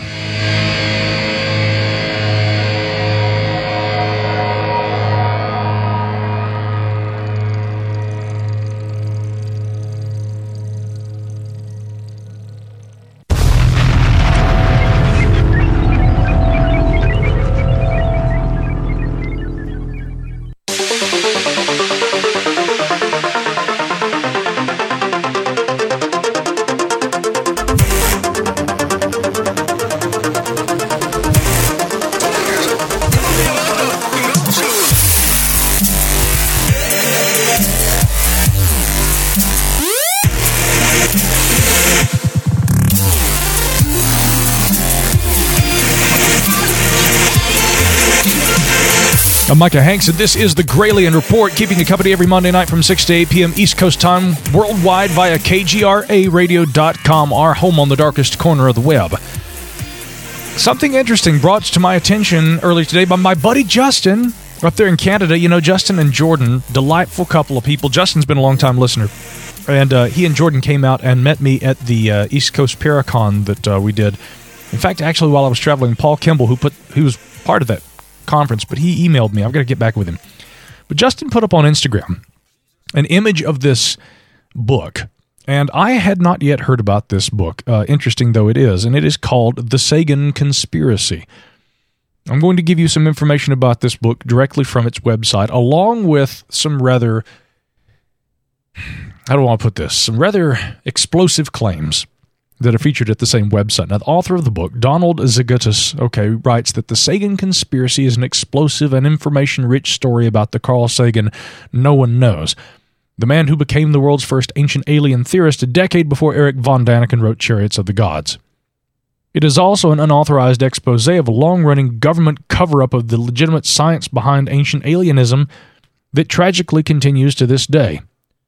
I'm Micah Hanks, and this is the Gralien Report, keeping you company every Monday night from 6 to 8 p.m. East Coast time, worldwide via KGRAradio.com, our home on the darkest corner of the web. Something interesting brought to my attention earlier today by my buddy Justin up there in Canada. You know, Justin and Jordan, delightful couple of people. Justin's been a long-time listener, and he and Jordan came out and met me at the East Coast Paracon that we did. In fact, actually, while I was traveling, Paul Kimball, who was part of that conference, but he emailed me. I've got to get back with him. But Justin put up on Instagram an image of this book, and I had not yet heard about this book, interesting though it is, and it is called The Sagan Conspiracy. I'm going to give you some information about this book directly from its website, along with some rather, how do I want to put this, some rather explosive claims that are featured at the same website. Now, the author of the book, Donald Zagutis, writes that the Sagan Conspiracy is an explosive and information-rich story about the Carl Sagan no one knows, the man who became the world's first ancient alien theorist a decade before Eric von Daniken wrote Chariots of the Gods. It is also an unauthorized expose of a long-running government cover-up of the legitimate science behind ancient alienism that tragically continues to this day.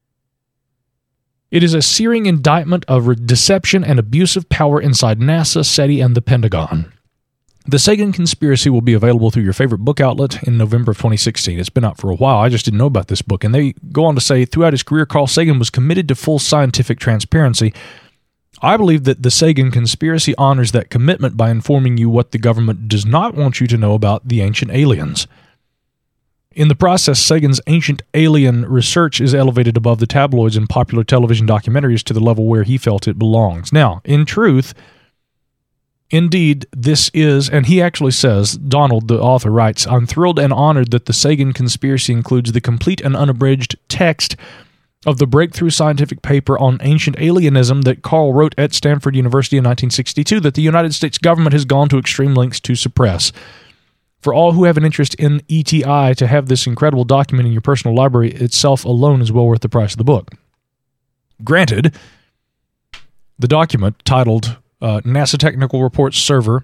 It is a searing indictment of deception and abuse of power inside NASA, SETI, and the Pentagon. The Sagan Conspiracy will be available through your favorite book outlet in November of 2016. It's been out for a while. I just didn't know about this book. And they go on to say, throughout his career, Carl Sagan was committed to full scientific transparency. I believe that the Sagan Conspiracy honors that commitment by informing you what the government does not want you to know about the ancient aliens. In the process, Sagan's ancient alien research is elevated above the tabloids and popular television documentaries to the level where he felt it belongs. Now, in truth, indeed, this is, and he actually says, Donald, the author, writes, I'm thrilled and honored that the Sagan Conspiracy includes the complete and unabridged text of the breakthrough scientific paper on ancient alienism that Carl wrote at Stanford University in 1962 that the United States government has gone to extreme lengths to suppress. For all who have an interest in ETI, to have this incredible document in your personal library itself alone is well worth the price of the book. Granted, the document titled NASA Technical Reports Server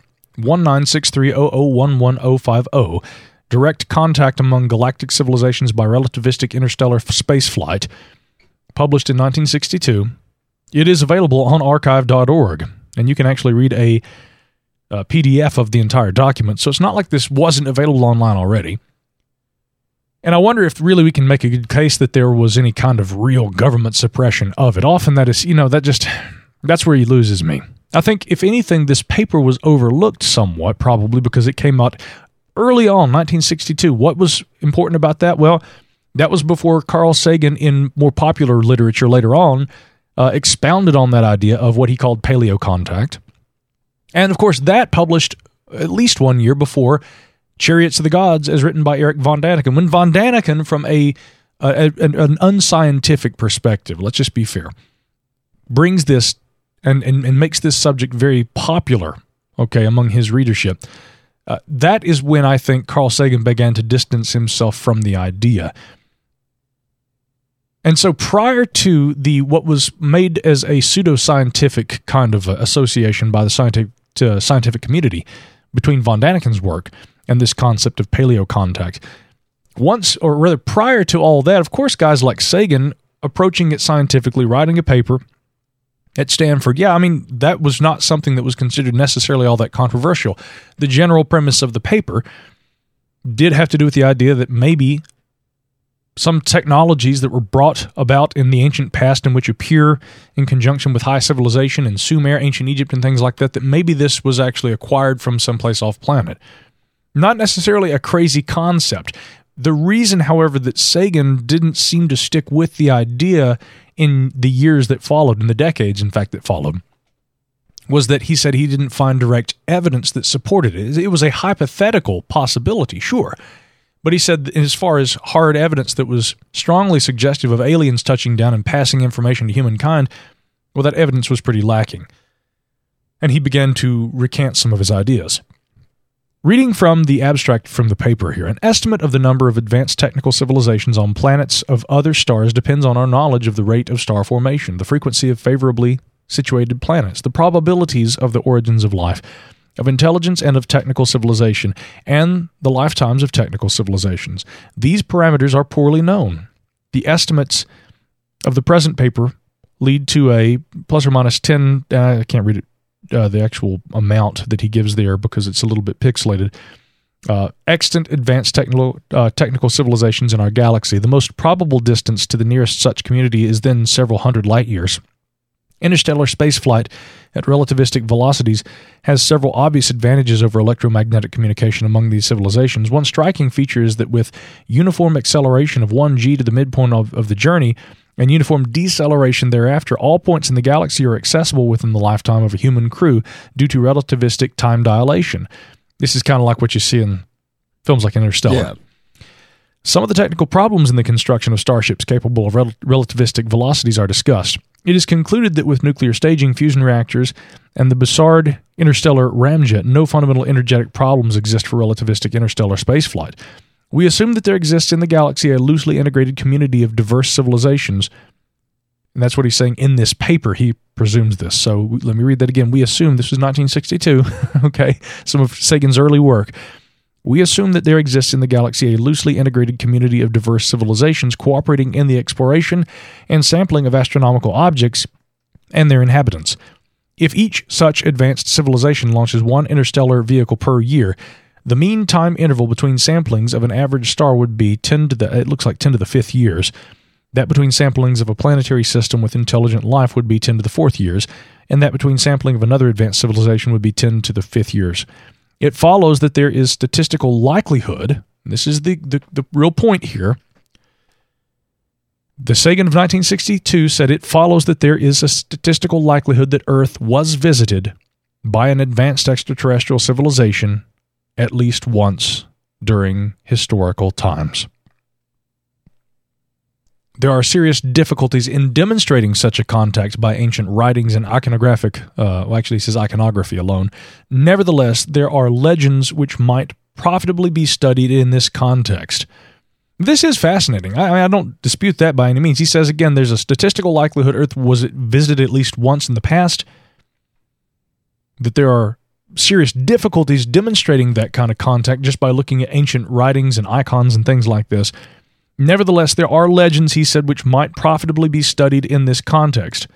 1963001150, Direct Contact Among Galactic Civilizations by Relativistic Interstellar Spaceflight, published in 1962, it is available on archive.org, and you can actually read a PDF of the entire document, so it's not like this wasn't available online already. And I wonder if really we can make a good case that there was any kind of real government suppression of it. Often that is, that's where he loses me. I think, if anything, this paper was overlooked somewhat, probably because it came out early on, 1962. What was important about that? Well, that was before Carl Sagan, in more popular literature later on, expounded on that idea of what he called paleocontact. And, of course, that published at least 1 year before Chariots of the Gods, as written by Eric von Daniken. When von Daniken, from an unscientific perspective, let's just be fair, brings this and makes this subject very popular, among his readership, that is when I think Carl Sagan began to distance himself from the idea. And so prior to what was made as a pseudoscientific kind of association by the scientific community between von Daniken's work and this concept of paleocontact, prior to all that, of course, guys like Sagan approaching it scientifically, writing a paper at Stanford, that was not something that was considered necessarily all that controversial. The general premise of the paper did have to do with the idea that maybe some technologies that were brought about in the ancient past and which appear in conjunction with high civilization in Sumer, ancient Egypt, and things like that, that maybe this was actually acquired from someplace off planet. Not necessarily a crazy concept. The reason, however, that Sagan didn't seem to stick with the idea in the years that followed, in the decades, in fact, that followed, was that he said he didn't find direct evidence that supported it. It was a hypothetical possibility, sure. But he said, as far as hard evidence that was strongly suggestive of aliens touching down and passing information to humankind, well, that evidence was pretty lacking. And he began to recant some of his ideas. Reading from the abstract from the paper here, an estimate of the number of advanced technical civilizations on planets of other stars depends on our knowledge of the rate of star formation, the frequency of favorably situated planets, the probabilities of the origins of life, of intelligence and of technical civilization, and the lifetimes of technical civilizations. These parameters are poorly known. The estimates of the present paper lead to a plus or minus 10, I can't read it, the actual amount that he gives there because it's a little bit pixelated, extant advanced technical civilizations in our galaxy. The most probable distance to the nearest such community is then several hundred light years. Interstellar spaceflight at relativistic velocities has several obvious advantages over electromagnetic communication among these civilizations. One striking feature is that with uniform acceleration of 1g to the midpoint of the journey and uniform deceleration thereafter, all points in the galaxy are accessible within the lifetime of a human crew due to relativistic time dilation. This is kind of like what you see in films like Interstellar. Yeah. Some of the technical problems in the construction of starships capable of relativistic velocities are discussed. It is concluded that with nuclear staging, fusion reactors, and the Bussard interstellar ramjet, no fundamental energetic problems exist for relativistic interstellar spaceflight. We assume that there exists in the galaxy a loosely integrated community of diverse civilizations. And that's what he's saying in this paper. He presumes this. So let me read that again. We assume, this was 1962, okay, some of Sagan's early work. We assume that there exists in the galaxy a loosely integrated community of diverse civilizations cooperating in the exploration and sampling of astronomical objects and their inhabitants. If each such advanced civilization launches one interstellar vehicle per year, the mean time interval between samplings of an average star would be 10 to the 5th years. That between samplings of a planetary system with intelligent life would be 10 to the 4th years, and that between sampling of another advanced civilization would be 10 to the 5th years. It follows that there is statistical likelihood, and this is the real point here. The Sagan of 1962 said it follows that there is a statistical likelihood that Earth was visited by an advanced extraterrestrial civilization at least once during historical times. There are serious difficulties in demonstrating such a contact by ancient writings and iconographic, actually it says iconography alone. Nevertheless, there are legends which might profitably be studied in this context. This is fascinating. I don't dispute that by any means. He says, again, there's a statistical likelihood Earth was visited at least once in the past, that there are serious difficulties demonstrating that kind of contact just by looking at ancient writings and icons and things like this. Nevertheless, there are legends, he said, which might profitably be studied in this context.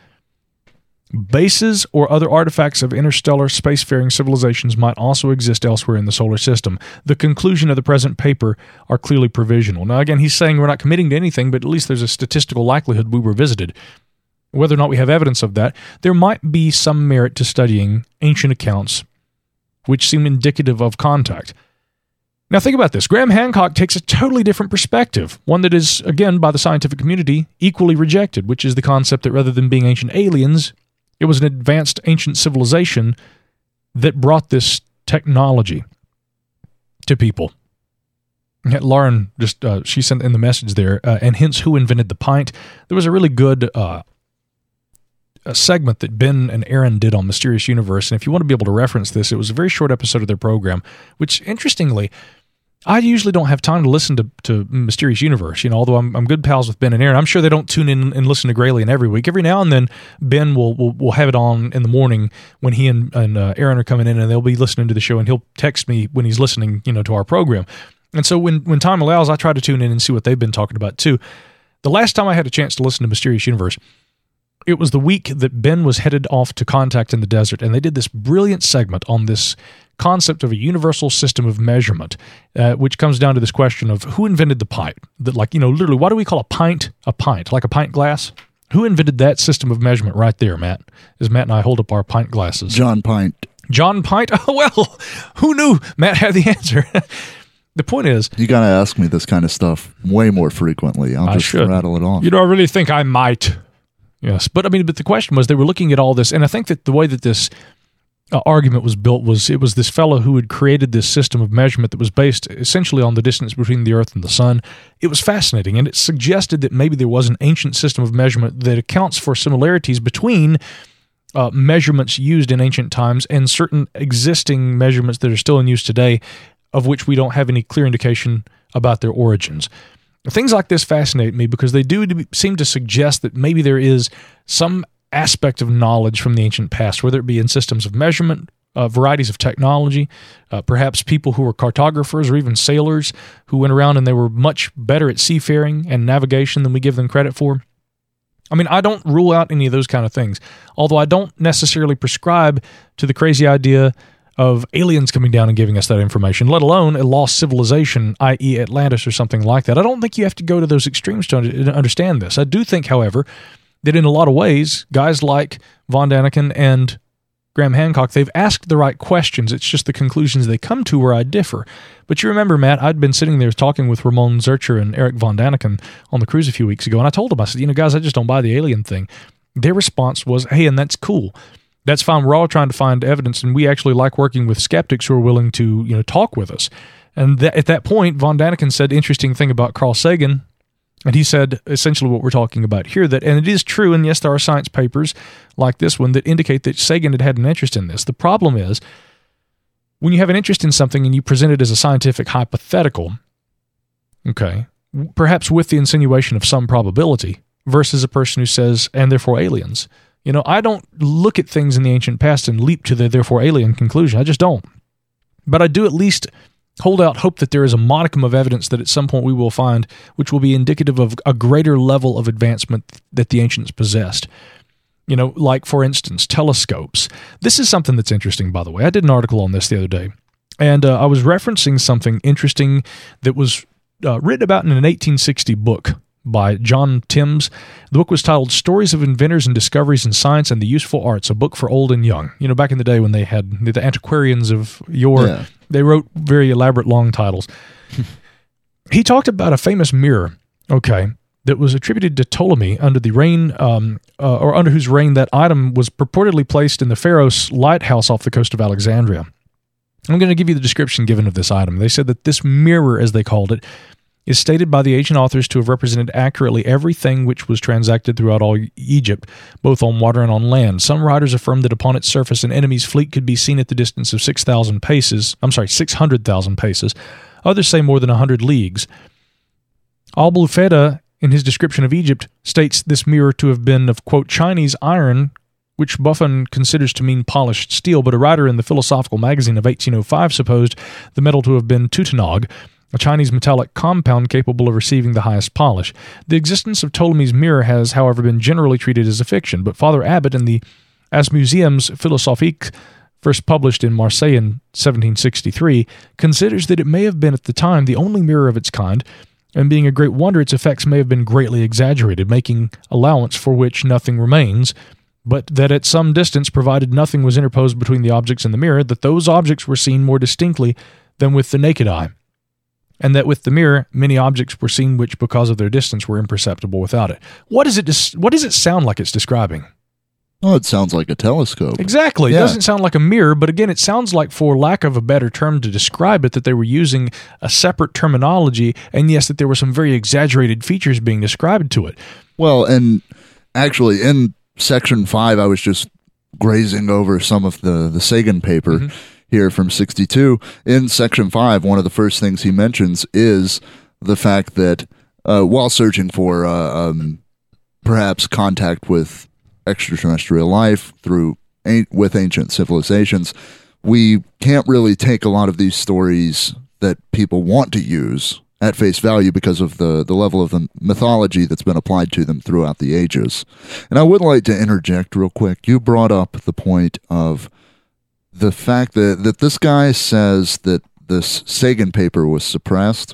Bases or other artifacts of interstellar spacefaring civilizations might also exist elsewhere in the solar system. The conclusion of the present paper are clearly provisional. Now, again, he's saying we're not committing to anything, but at least there's a statistical likelihood we were visited. Whether or not we have evidence of that, there might be some merit to studying ancient accounts which seem indicative of contact. Now think about this. Graham Hancock takes a totally different perspective, one that is, again, by the scientific community, equally rejected, which is the concept that rather than being ancient aliens, it was an advanced ancient civilization that brought this technology to people. Lauren just, she sent in the message there, and hence who invented the pint. There was a really good a segment that Ben and Aaron did on Mysterious Universe, and if you want to be able to reference this, it was a very short episode of their program, which, interestingly, I usually don't have time to listen to Mysterious Universe, although I'm good pals with Ben and Aaron. I'm sure they don't tune in and listen to Gralien every week. Every now and then, Ben will have it on in the morning when he and Aaron are coming in, and they'll be listening to the show, and he'll text me when he's listening, to our program. And so when time allows, I try to tune in and see what they've been talking about, too. The last time I had a chance to listen to Mysterious Universe, it was the week that Ben was headed off to Contact in the Desert, and they did this brilliant segment on this concept of a universal system of measurement, which comes down to this question of who invented the pint. That, literally, why do we call a pint, like a pint glass? Who invented that system of measurement right there, Matt? As Matt and I hold up our pint glasses. John Pint. John Pint? Oh, well, who knew? Matt had the answer. The point is, you got to ask me this kind of stuff way more frequently. I'll just rattle it off. You don't really think I might. Yes, but the question was, they were looking at all this, and I think that the way that this argument was built was, it was this fellow who had created this system of measurement that was based essentially on the distance between the Earth and the Sun. It was fascinating, and it suggested that maybe there was an ancient system of measurement that accounts for similarities between measurements used in ancient times and certain existing measurements that are still in use today, of which we don't have any clear indication about their origins. Things like this fascinate me because they do seem to suggest that maybe there is some aspect of knowledge from the ancient past, whether it be in systems of measurement varieties of technology, perhaps people who were cartographers or even sailors who went around and they were much better at seafaring and navigation than we give them credit for. I mean, I don't rule out any of those kind of things, although I don't necessarily prescribe to the crazy idea of aliens coming down and giving us that information, let alone a lost civilization, i.e. Atlantis or something like that. I don't think you have to go to those extremes to understand this. I do think, however, that in a lot of ways, guys like von Daniken and Graham Hancock, they've asked the right questions. It's just the conclusions they come to where I differ. But you remember, Matt, I'd been sitting there talking with Ramon Zurcher and Eric von Daniken on the cruise a few weeks ago, and I told them, I said, guys, I just don't buy the alien thing. Their response was, hey, and that's cool. That's fine. We're all trying to find evidence, and we actually like working with skeptics who are willing to, talk with us. And at that point, von Daniken said the interesting thing about Carl Sagan, and he said essentially what we're talking about here, and it is true, and yes, there are science papers like this one that indicate that Sagan had an interest in this. The problem is, when you have an interest in something and you present it as a scientific hypothetical, okay, perhaps with the insinuation of some probability, versus a person who says, and therefore aliens. I don't look at things in the ancient past and leap to the therefore alien conclusion. I just don't. But I do at least hold out hope that there is a modicum of evidence that at some point we will find, which will be indicative of a greater level of advancement that the ancients possessed. Like, for instance, telescopes. This is something that's interesting, by the way. I did an article on this the other day, and I was referencing something interesting that was written about in an 1860 book by John Timms. The book was titled Stories of Inventors and Discoveries in Science and the Useful Arts, a book for old and young. Back in the day when they had the antiquarians of yore, they wrote very elaborate long titles. He talked about a famous mirror, that was attributed to Ptolemy under the reign, or under whose reign that item was purportedly placed in the Pharos lighthouse off the coast of Alexandria. I'm going to give you the description given of this item. They said that this mirror, as they called it, is stated by the ancient authors to have represented accurately everything which was transacted throughout all Egypt, both on water and on land. Some writers affirm that upon its surface an enemy's fleet could be seen at the distance of 600,000 paces. Others say more than 100 leagues. Al-Bulfeda, in his description of Egypt, states this mirror to have been of, quote, Chinese iron, which Buffon considers to mean polished steel, but a writer in the Philosophical Magazine of 1805 supposed the metal to have been tutenog, a Chinese metallic compound capable of receiving the highest polish. The existence of Ptolemy's mirror has, however, been generally treated as a fiction, but Father Abbot in the Asmuseum's Philosophique, first published in Marseille in 1763, considers that it may have been at the time the only mirror of its kind, and being a great wonder, its effects may have been greatly exaggerated, making allowance for which nothing remains, but that at some distance, provided nothing was interposed between the objects and the mirror, that those objects were seen more distinctly than with the naked eye, and that with the mirror, many objects were seen which, because of their distance, were imperceptible without it. What does it sound like it's describing? Oh, it sounds like a telescope. Exactly. It doesn't sound like a mirror, but again, it sounds like, for lack of a better term to describe it, that they were using a separate terminology, and yes, that there were some very exaggerated features being described to it. Well, and actually, in Section 5, I was just grazing over some of the Sagan paper here from 62. In Section 5, one of the first things he mentions is the fact that while searching for perhaps contact with extraterrestrial life with ancient civilizations, we can't really take a lot of these stories that people want to use at face value because of the level of the mythology that's been applied to them throughout the ages. And I would like to interject real quick. You brought up the point of the fact that this guy says that this Sagan paper was suppressed.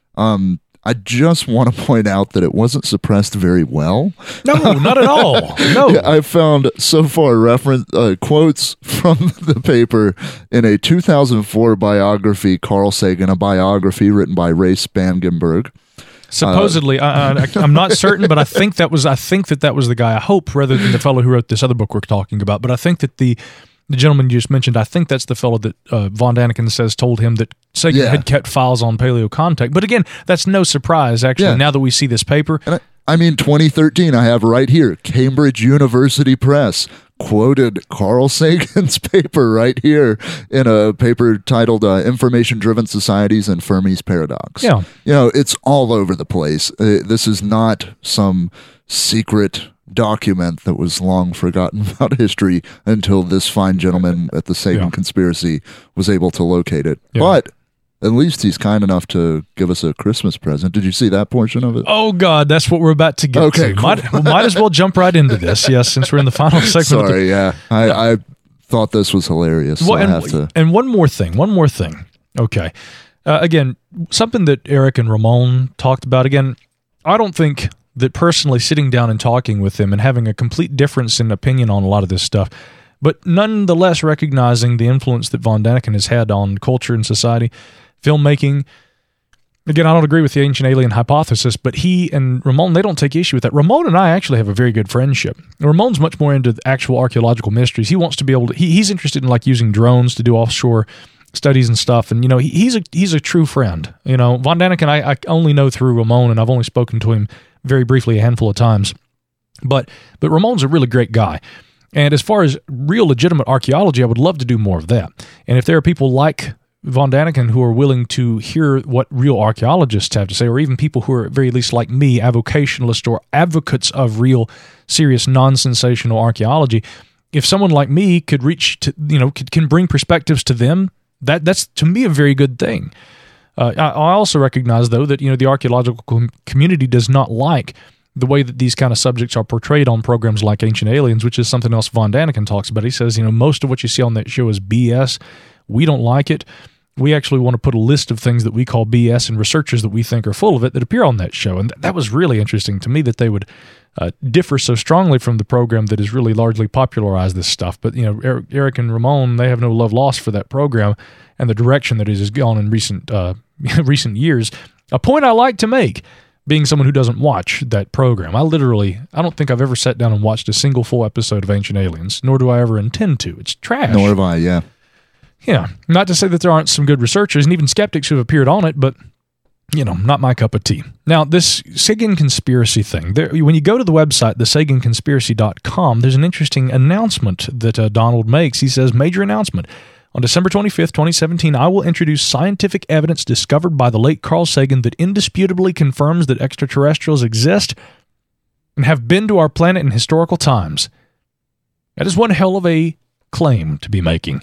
I just want to point out that it wasn't suppressed very well. No, not at all. No. Yeah, I found so far quotes from the paper in a 2004 biography, Carl Sagan, a biography written by Ray Spangenberg. Supposedly, I'm not certain, but I think that was the guy. I hope, rather than the fellow who wrote this other book we're talking about. But I think that the gentleman you just mentioned, I think that's the fellow that von Daniken says told him that Sagan had kept files on paleocontact. But again, that's no surprise, actually, now that we see this paper. And I mean, 2013, I have right here, Cambridge University Press quoted Carl Sagan's paper right here in a paper titled Information-Driven Societies and Fermi's Paradox. Yeah. It's all over the place. This is not some secret document that was long forgotten about history until this fine gentleman at the Sagan Conspiracy was able to locate it. Yeah. But at least he's kind enough to give us a Christmas present. Did you see that portion of it? Oh, God, that's what we're about to get to. Cool. Might as well jump right into this, yes, since we're in the final segment. Sorry, I thought this was hilarious. So and one more thing. Okay. Again, something that Eric and Ramon talked about. Again, I don't think that personally sitting down and talking with them and having a complete difference in opinion on a lot of this stuff, but nonetheless recognizing the influence that Von Daniken has had on culture and society, filmmaking. Again, I don't agree with the ancient alien hypothesis, but he and Ramon, they don't take issue with that. Ramon and I actually have a very good friendship. Ramon's much more into the actual archaeological mysteries. He wants to be able to, he's interested in like using drones to do offshore studies and stuff. And, he's a true friend. Von Daniken, I only know through Ramon, and I've only spoken to him very briefly a handful of times. But Ramon's a really great guy. And as far as real legitimate archaeology, I would love to do more of that. And if there are people like Von Daniken who are willing to hear what real archaeologists have to say, or even people who are at very least like me, avocationalists or advocates of real, serious, non-sensational archaeology, if someone like me could reach to, can bring perspectives to them, that's to me a very good thing. I also recognize, though, that the archaeological community does not like the way that these kind of subjects are portrayed on programs like Ancient Aliens, which is something else Von Daniken talks about. He says, most of what you see on that show is BS. We don't like it. We actually want to put a list of things that we call BS and researchers that we think are full of it that appear on that show. And that was really interesting to me that they would differ so strongly from the program that has really largely popularized this stuff. But, Eric and Ramon, they have no love lost for that program and the direction that it has gone in recent years. A point I like to make, being someone who doesn't watch that program. I don't think I've ever sat down and watched a single full episode of Ancient Aliens, nor do I ever intend to. It's trash. Nor have I, yeah. Yeah, not to say that there aren't some good researchers and even skeptics who have appeared on it, but, not my cup of tea. Now, this Sagan Conspiracy thing, when you go to the website, thesaganconspiracy.com, there's an interesting announcement that Donald makes. He says, major announcement. On December 25th, 2017, I will introduce scientific evidence discovered by the late Carl Sagan that indisputably confirms that extraterrestrials exist and have been to our planet in historical times. That is one hell of a claim to be making.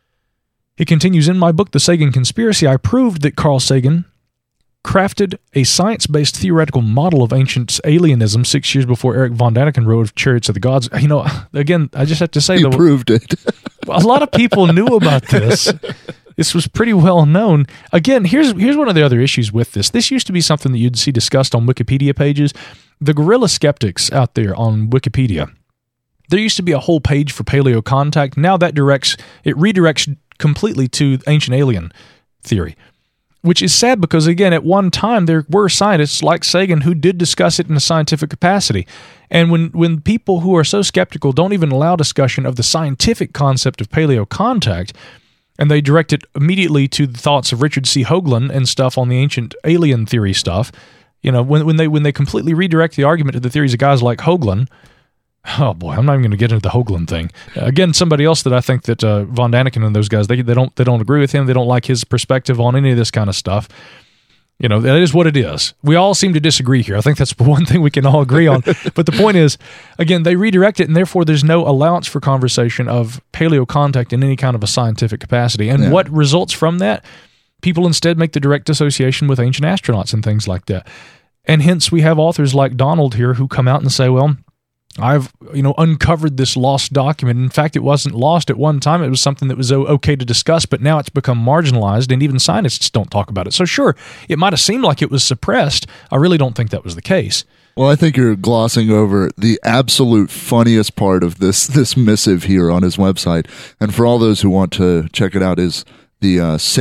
He continues, in my book, The Sagan Conspiracy, I proved that Carl Sagan crafted a science-based theoretical model of ancient alienism 6 years before Eric Von Daniken wrote of Chariots of the Gods. Again, I just have to say, you proved it. A lot of people knew about this. This was pretty well known. Again, here's one of the other issues with this. This used to be something that you'd see discussed on Wikipedia pages. The guerrilla skeptics out there on Wikipedia, there used to be a whole page for paleo contact. Now that redirects completely to ancient alien theory, which is sad because, again, at one time there were scientists like Sagan who did discuss it in a scientific capacity. And when people who are so skeptical don't even allow discussion of the scientific concept of paleo contact, and they direct it immediately to the thoughts of Richard C. Hoagland and stuff on the ancient alien theory stuff, when they completely redirect the argument to the theories of guys like Hoagland. Oh boy, I'm not even going to get into the Hoagland thing. Again, somebody else that I think that Von Daniken and those guys, they don't agree with him. They don't like his perspective on any of this kind of stuff. That is what it is. We all seem to disagree here. I think that's one thing we can all agree on. But the point is, again, they redirect it, and therefore there's no allowance for conversation of paleo contact in any kind of a scientific capacity. And what results from that? People instead make the direct association with ancient astronauts and things like that. And hence we have authors like Donald here who come out and say, well, I've uncovered this lost document. In fact, it wasn't lost at one time. It was something that was okay to discuss, but now it's become marginalized, and even scientists don't talk about it. So sure, it might have seemed like it was suppressed. I really don't think that was the case. Well, I think you're glossing over the absolute funniest part of this missive here on his website. And for all those who want to check it out, is the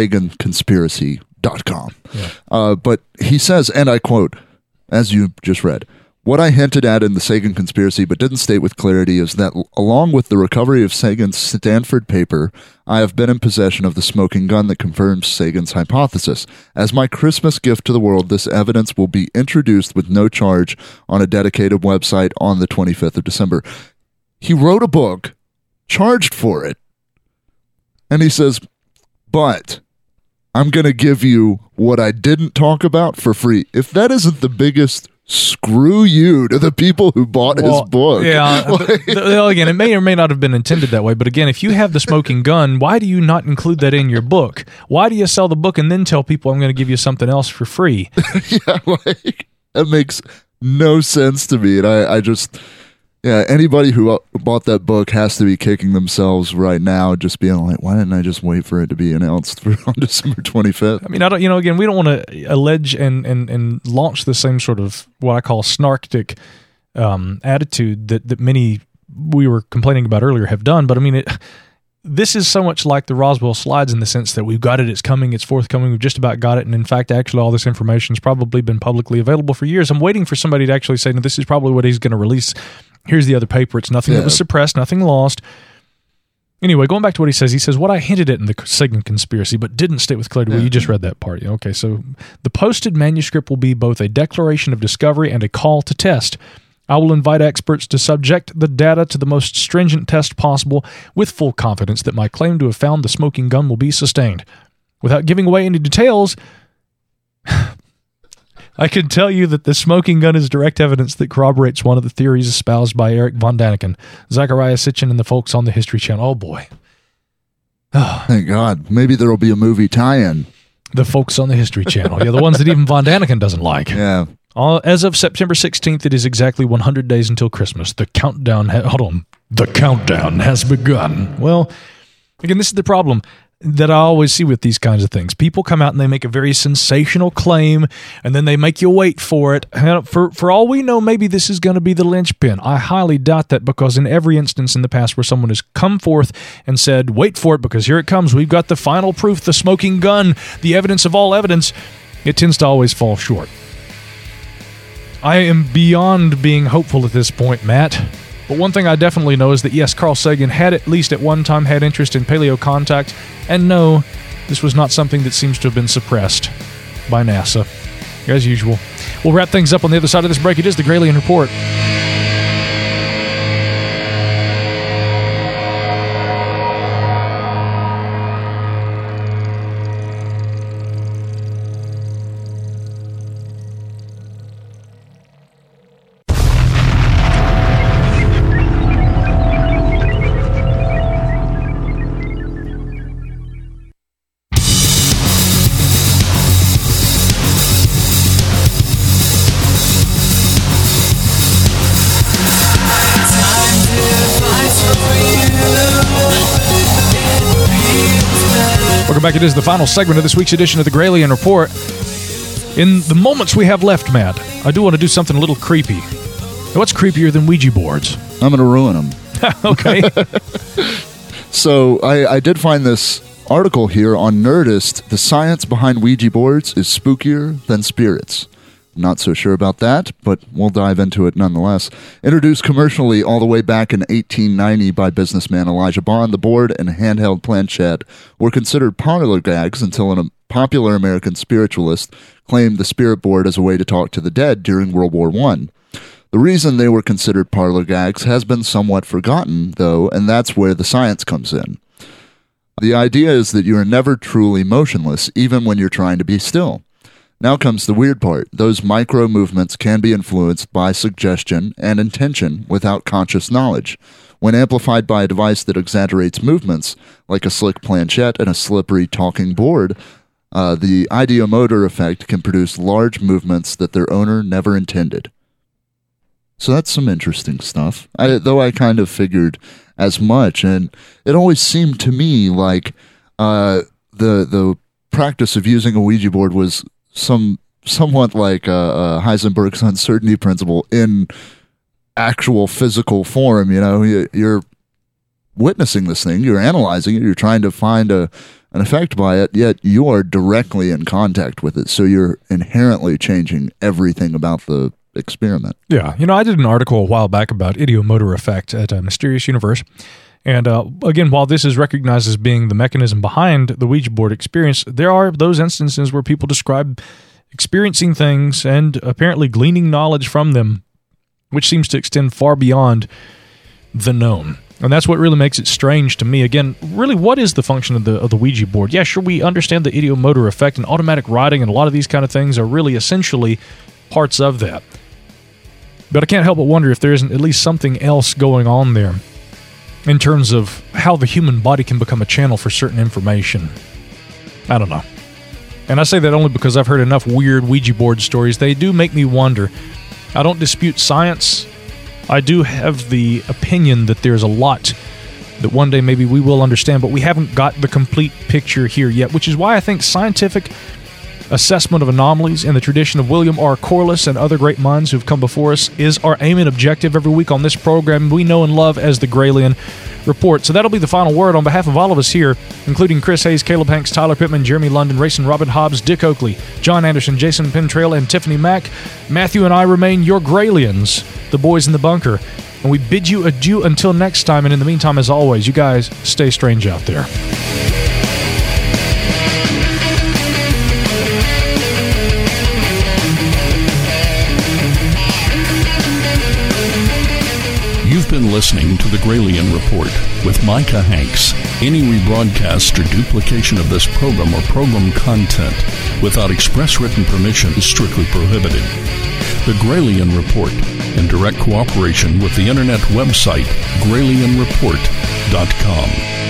SaganConspiracy.com. Yeah. But he says, and I quote, as you just read, what I hinted at in the Sagan Conspiracy but didn't state with clarity is that along with the recovery of Sagan's Stanford paper, I have been in possession of the smoking gun that confirms Sagan's hypothesis. As my Christmas gift to the world, this evidence will be introduced with no charge on a dedicated website on the 25th of December. He wrote a book, charged for it, and he says, but I'm going to give you what I didn't talk about for free. If that isn't the biggest screw you to the people who bought his book. Yeah. Well, again, it may or may not have been intended that way. But again, if you have the smoking gun, why do you not include that in your book? Why do you sell the book and then tell people I'm going to give you something else for free? Yeah, like, that makes no sense to me. And I just... Yeah, anybody who bought that book has to be kicking themselves right now, just being like, why didn't I just wait for it to be announced on December 25th? I mean, again, we don't want to allege and launch the same sort of what I call snarktic attitude that many we were complaining about earlier have done. But I mean, this is so much like the Roswell slides in the sense that we've got it, it's coming, it's forthcoming, we've just about got it. And in fact, actually, all this information has probably been publicly available for years. I'm waiting for somebody to actually say, no, this is probably what he's going to release. Here's the other paper. It's nothing that was suppressed, nothing lost. Anyway, going back to what he says, what I hinted at in the Sagan conspiracy, but didn't state with clarity. Well, you just read that part. Okay, so the posted manuscript will be both a declaration of discovery and a call to test. I will invite experts to subject the data to the most stringent test possible with full confidence that my claim to have found the smoking gun will be sustained. Without giving away any details, I can tell you that the smoking gun is direct evidence that corroborates one of the theories espoused by Eric von Daniken, Zachariah Sitchin, and the folks on the History Channel. Oh, boy. Oh. Thank God. Maybe there will be a movie tie-in. The folks on the History Channel. Yeah, the ones that even von Daniken doesn't like. Yeah. As of September 16th, it is exactly 100 days until Christmas. The countdown has begun. Well, again, this is the problem that I always see with these kinds of things. People come out and they make a very sensational claim, and then they make you wait for it. For all we know, maybe this is going to be the linchpin. I highly doubt that, because in every instance in the past where someone has come forth and said, wait for it because here it comes, we've got the final proof, the smoking gun, the evidence of all evidence, it tends to always fall short. I am beyond being hopeful at this point, Matt. But one thing I definitely know is that, yes, Carl Sagan had at least at one time had interest in paleo contact, and no, this was not something that seems to have been suppressed by NASA. As usual. We'll wrap things up on the other side of this break. It is the Gralien Report. Back. It is the final segment of this week's edition of the Gralien Report. In the moments we have left, Matt, I do want to do something a little creepy. What's creepier than Ouija boards? I'm going to ruin them. Okay. So I did find this article here on Nerdist. The science behind Ouija boards is spookier than spirits. Not so sure about that, but we'll dive into it nonetheless. Introduced commercially all the way back in 1890 by businessman Elijah Bond, the board and handheld planchette were considered parlor gags until a popular American spiritualist claimed the spirit board as a way to talk to the dead during World War I. The reason they were considered parlor gags has been somewhat forgotten, though, and that's where the science comes in. The idea is that you are never truly motionless, even when you're trying to be still. Now comes the weird part. Those micro movements can be influenced by suggestion and intention without conscious knowledge. When amplified by a device that exaggerates movements, like a slick planchette and a slippery talking board, the ideomotor effect can produce large movements that their owner never intended. So that's some interesting stuff. Though I kind of as much, and it always seemed to me like the practice of using a Ouija board was somewhat like Heisenberg's uncertainty principle in actual physical form. You know, you're witnessing this thing, you're analyzing it, you're trying to find an effect by it, yet you are directly in contact with it, so you're inherently changing everything about the experiment. Yeah, you know, I did an article a while back about ideomotor effect at Mysterious Universe. And again, while this is recognized as being the mechanism behind the Ouija board experience, there are those instances where people describe experiencing things and apparently gleaning knowledge from them, which seems to extend far beyond the known. And that's what really makes it strange to me. Again, really, what is the function of the Ouija board? Yeah, sure, we understand the ideomotor effect, and automatic writing and a lot of these kind of things are really essentially parts of that. But I can't help but wonder if there isn't at least something else going on there in terms of how the human body can become a channel for certain information. I don't know. And I say that only because I've heard enough weird Ouija board stories. They do make me wonder. I don't dispute science. I do have the opinion that there's a lot that one day maybe we will understand, but we haven't got the complete picture here yet, which is why I think scientific assessment of anomalies in the tradition of William R. Corliss and other great minds who've come before us is our aim and objective every week on this program we know and love as the Gralien Report. So that'll be the final word on behalf of all of us here, including Chris Hayes, Caleb Hanks, Tyler Pittman, Jeremy London, Rayson Robin Hobbs, Dick Oakley, John Anderson, Jason Pentrail, and Tiffany Mack. Matthew and I remain your Graliens, the boys in the bunker. And we bid you adieu until next time. And in the meantime, as always, you guys stay strange out there. You've been listening to the Gralien Report with Micah Hanks. Any rebroadcast or duplication of this program or program content without express written permission is strictly prohibited. The Gralien Report, in direct cooperation with the internet website GralienReport.com.